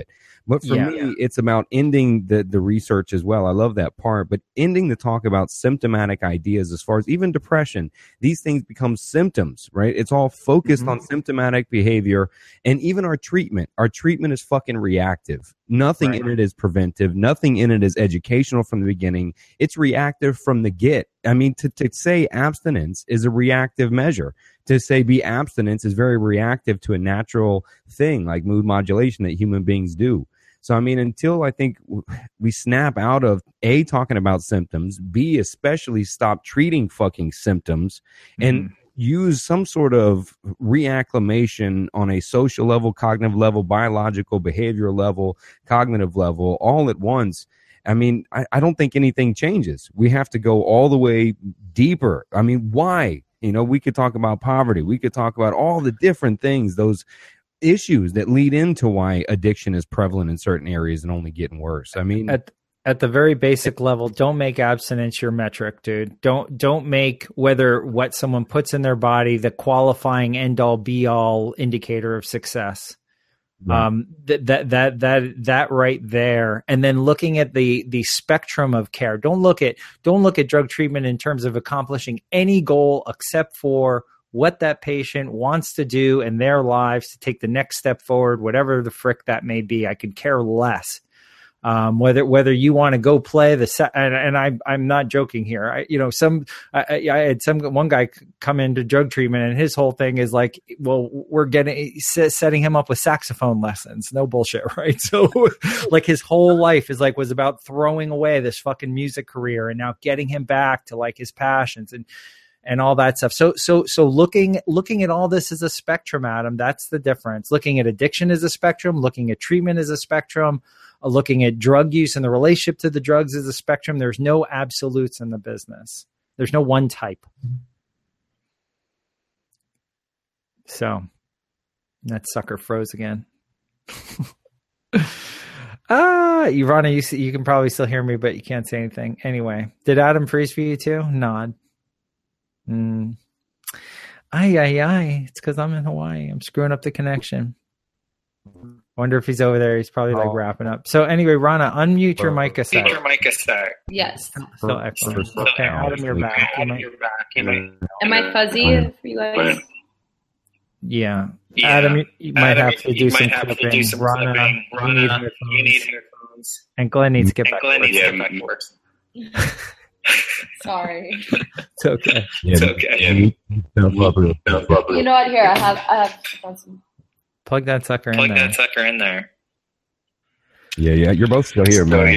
But for Yeah. me, it's about ending the, the research as well. I love that part, but ending the talk about symptomatic ideas as far as even depression. These things become symptoms, right? It's all focused Mhm. on symptomatic behavior, and even our treatment. Our treatment is fucking reactive. Nothing Right. in it is preventive. Nothing in it is educational from the beginning. It's reactive from the get. I mean, to, to say abstinence is a reactive measure. To say be abstinence is very reactive to a natural thing like mood modulation that human beings do. So, I mean, until I think we snap out of A, talking about symptoms, B, especially stop treating fucking symptoms, and Mhm. use some sort of reacclimation on a social level, cognitive level, biological, behavioral level, cognitive level, all at once. I mean, I, I don't think anything changes. We have to go all the way deeper. I mean, why? You know, we could talk about poverty. We could talk about all the different things, those issues that lead into why addiction is prevalent in certain areas and only getting worse. I mean, At at the very basic level, don't make abstinence your metric, dude. Don't don't make whether what someone puts in their body the qualifying end all be all indicator of success. Right. Um, that that that that that right there, and then looking at the the spectrum of care. Don't look at don't look at drug treatment in terms of accomplishing any goal except for what that patient wants to do in their lives to take the next step forward, whatever the frick that may be. I could care less. Um, whether whether you want to go play the set, and, and I I'm not joking here. I you know some I, I had some one guy come into drug treatment, and his whole thing is like, well, we're getting setting him up with saxophone lessons. No bullshit, right? So like his whole life is like was about throwing away this fucking music career, and now getting him back to like his passions and and all that stuff. So so so looking looking at all this as a spectrum, Adam. That's the difference. Looking at addiction as a spectrum. Looking at treatment as a spectrum. Looking at drug use and the relationship to the drugs as a spectrum. There's no absolutes in the business. There's no one type. So that sucker froze again. Ah, Ivana, you see, you can probably still hear me, but you can't say anything. Anyway, did Adam freeze for you too? Nod. Mm. Aye, aye, aye. It's because I'm in Hawaii. I'm screwing up the connection. Wonder if he's over there. He's probably like Oh. wrapping up. So anyway, Rana, unmute your mic a Keep sec. your mic aside. Yes. Still excellent. So, Okay, Adam, you're back. You might- You're back. You might- Am I fuzzy for you guys? yeah. Yeah. Adam, you, you might Adam, have to you do might some have to clipping. do some Rana, clipping. you Rana, need you headphones. need headphones. And Glenn needs to get And back Glenn to needs work. to get back to work. Sorry. It's okay. It's okay. You know what? Here, I have I have found some. Plug that sucker in Plug there. that sucker in there. yeah, yeah, you're both still here, man.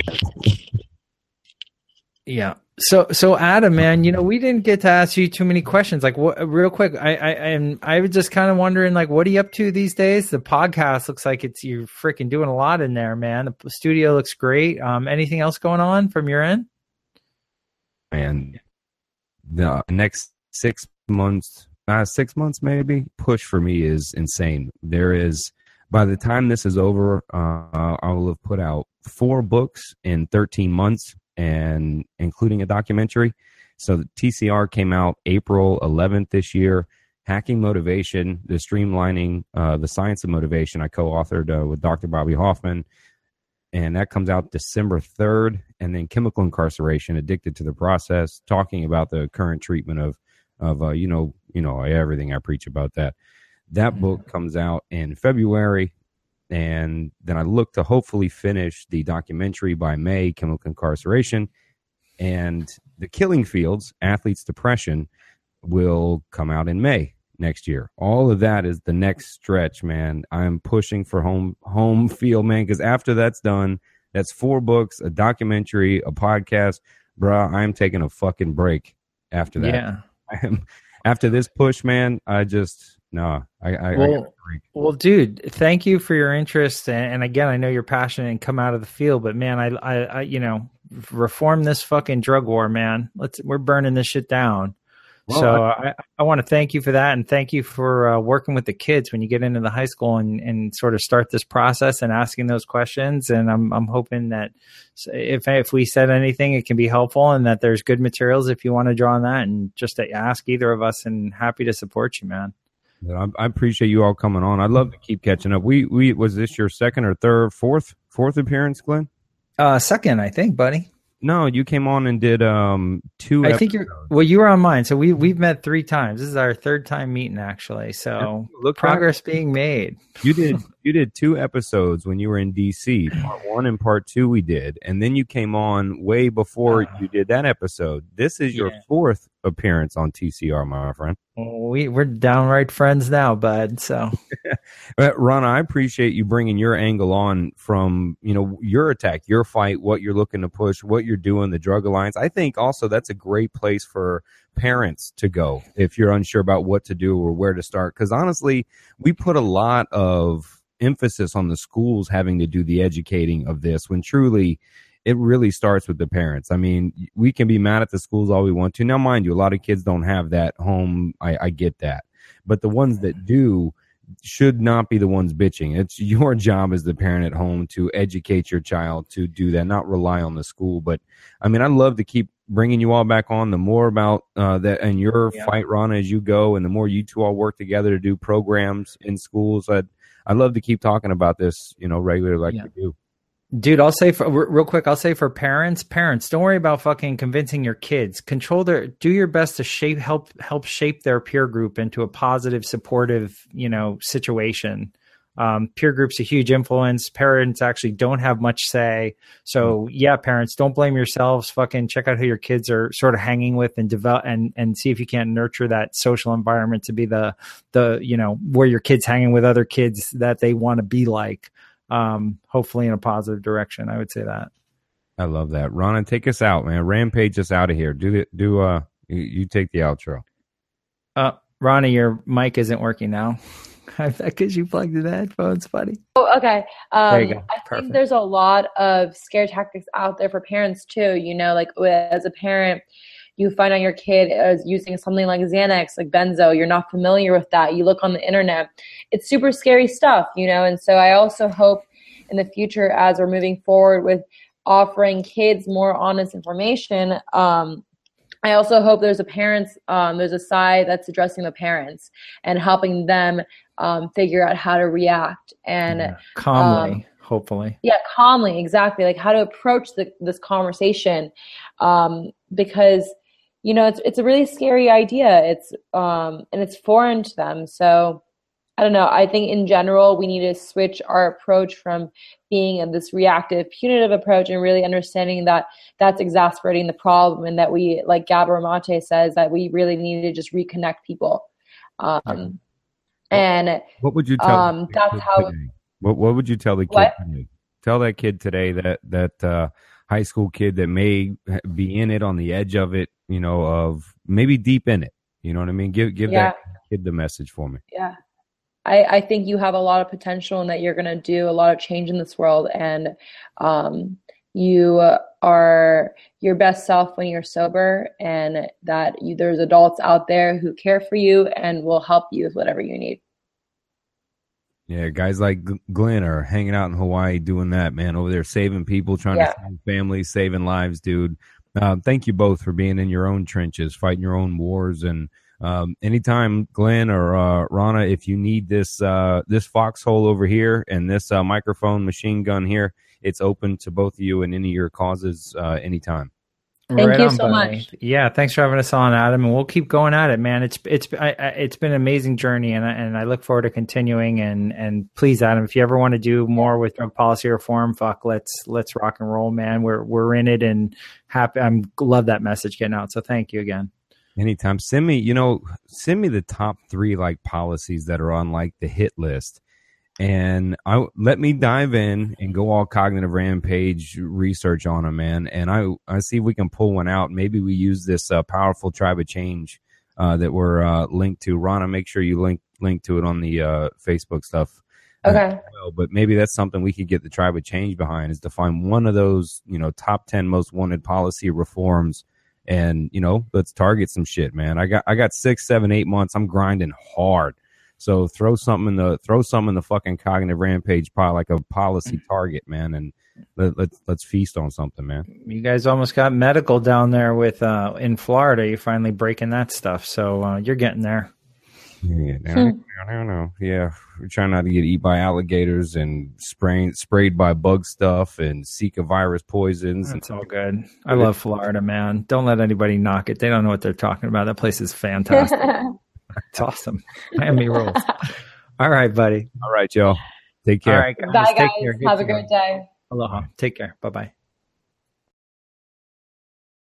Yeah. So, so Adam, man, you know, we didn't get to ask you too many questions. Like, what, real quick, I, I, and I was just kind of wondering, like, what are you up to these days? The podcast looks like it's you're freaking doing a lot in there, man. The studio looks great. Um, anything else going on from your end? And the next six months, uh, six months maybe, push for me is insane. There is, by the time this is over, uh, I will have put out four books in thirteen months, and including a documentary. So the T C R came out April eleventh this year. Hacking Motivation, the streamlining, uh, the science of motivation. I co-authored uh, with Doctor Bobby Hoffman. And that comes out December third. And then Chemical Incarceration, Addicted to the Process, talking about the current treatment of, of uh, you know, you know, everything I preach about that. That mm-hmm. book comes out in February. And then I look to hopefully finish the documentary by May, Chemical Incarceration. And The Killing Fields, Athletes' Depression, will come out in May next year. All of that is the next stretch, man. I'm pushing for home home field, man, because after that's done, that's four books, a documentary, a podcast. Bruh, I'm taking a fucking break after that. Yeah. I am, after this push, man, I just, no, I, I, well, I got a break. Well, dude, thank you for your interest. And, and again, I know you're passionate and come out of the field, but man, I, I, I, you know, reform this fucking drug war, man. Let's, we're burning this shit down. Well, so I, I, I want to thank you for that, and thank you for uh, working with the kids when you get into the high school and, and sort of start this process and asking those questions. And I'm I'm hoping that if if we said anything, it can be helpful, and that there's good materials if you want to draw on that, and just to ask either of us. And happy to support you, man. I, I appreciate you all coming on. I'd love to keep catching up. We we was this your second or third, fourth, fourth appearance, Glenn? Uh, second, I think, buddy. No, you came on and did um two. I episodes. think you're. Well, you were on mine, so we we've met three times. This is our third time meeting, actually. So Yeah, look progress back. being made. You did you did two episodes when you were in D C. Part one and part two we did, and then you came on way before uh, you did that episode. This is your yeah. fourth appearance on T C R, my friend. We we're downright friends now, bud. So, Ron, I appreciate you bringing your angle on from you know your attack, your fight, what you're looking to push, what you're doing, the Drug Alliance. I think also that's a great place for parents to go if you're unsure about what to do or where to start. Because honestly, we put a lot of emphasis on the schools having to do the educating of this when truly it really starts with the parents. I mean, we can be mad at the schools all we want to. Now, mind you, a lot of kids don't have that home. I, I get that. But the ones that do should not be the ones bitching. It's your job as the parent at home to educate your child to do that, not rely on the school. But, I mean, I'd love to keep bringing you all back on. The more about uh, that and your yeah. fight, Rana, as you go, and the more you two all work together to do programs in schools, I'd, I'd love to keep talking about this, you know, regularly like yeah. we do. Dude, I'll say for real quick, I'll say for parents, parents, don't worry about fucking convincing your kids. Control their, do your best to shape, help, help shape their peer group into a positive, supportive, you know, situation. Um, peer group's a huge influence. Parents actually don't have much say. So yeah, parents, don't blame yourselves. Fucking check out who your kids are sort of hanging with and develop and, and see if you can't nurture that social environment to be the, the, you know, where your kid's hanging with other kids that they want to be like. Um, hopefully in a positive direction. I would say that. I love that. Rana, take us out, man. Rampage us out of here. Do the, do, uh, you, you take the outro. Uh, Rana, your mic isn't working now. Because you plugged in the headphones, buddy. Oh, okay. Um, there you go. I Perfect. think there's a lot of scare tactics out there for parents too. You know, like as a parent, you find out your kid is using something like Xanax, like benzo. You're not familiar with that. You look on the internet. It's super scary stuff, you know. And so I also hope in the future, as we're moving forward with offering kids more honest information, um, I also hope there's a parents, um, there's a side that's addressing the parents and helping them um, figure out how to react and yeah. calmly, um, hopefully. Yeah, calmly, exactly. Like how to approach the, this conversation, um, because you know it's it's a really scary idea. It's um, and it's foreign to them. So I don't know. I think in general we need to switch our approach from being in this reactive, punitive approach and really understanding that that's exasperating the problem, and that we, like Gabor Mate says, that we really need to just reconnect people. Um, and what would you tell? Um, that's how. Today? What What would you tell the kid what? today? Tell that kid today that that uh, high school kid that may be in it, on the edge of it, you know, of maybe deep in it. You know what I mean? Give give yeah. that kid the message for me. Yeah. I, I think you have a lot of potential and that you're going to do a lot of change in this world. And um, you are your best self when you're sober, and that you, there's adults out there who care for you and will help you with whatever you need. Yeah, guys like Glenn are hanging out in Hawaii doing that, man, over there saving people, trying yeah. to save families, saving lives, dude. Uh, thank you both for being in your own trenches, fighting your own wars. And Um, anytime, Glenn or uh, Rana, if you need this uh, this foxhole over here and this uh, microphone machine gun here, it's open to both of you and any of your causes uh, anytime. Thank right you on, so buddy. much. Yeah, thanks for having us on, Adam, and we'll keep going at it, man. It's it's I, I, it's been an amazing journey, and I, and I look forward to continuing. And and please, Adam, if you ever want to do more with drug policy reform, fuck, let's let's rock and roll, man. We're we're in it and happy. I'm love that message getting out. So thank you again. Anytime. Send me, you know, send me the top three like policies that are on like the hit list, and I let me dive in and go all cognitive rampage research on them, man. And I I see if we can pull one out. Maybe we use this uh, powerful tribe of change uh, that we're uh, linked to. Rana, make sure you link link to it on the uh, Facebook stuff. Okay. Uh, well, but maybe that's something we could get the tribe of change behind, is to find one of those, you know, top ten most wanted policy reforms. And, you know, let's target some shit, man. I got I got six, seven, eight months. I'm grinding hard. So throw something in the throw something in the fucking cognitive rampage pile, like a policy target, man, and let, let's let's feast on something, man. You guys almost got medical down there with uh, in Florida. You're finally breaking that stuff, so uh, you're getting there. Yeah, no, no, no. Yeah, we're trying not to get eaten by alligators and sprayed sprayed by bug stuff and Zika virus poisons. That's all good. I love Florida, man. Don't let anybody knock it. They don't know what they're talking about. That place is fantastic. It's awesome. Miami rules. All right, buddy. All right, y'all. Take care. All right, guys. Bye, Take guys. care. Good Have a to know. great day. Aloha. Take care. Bye-bye.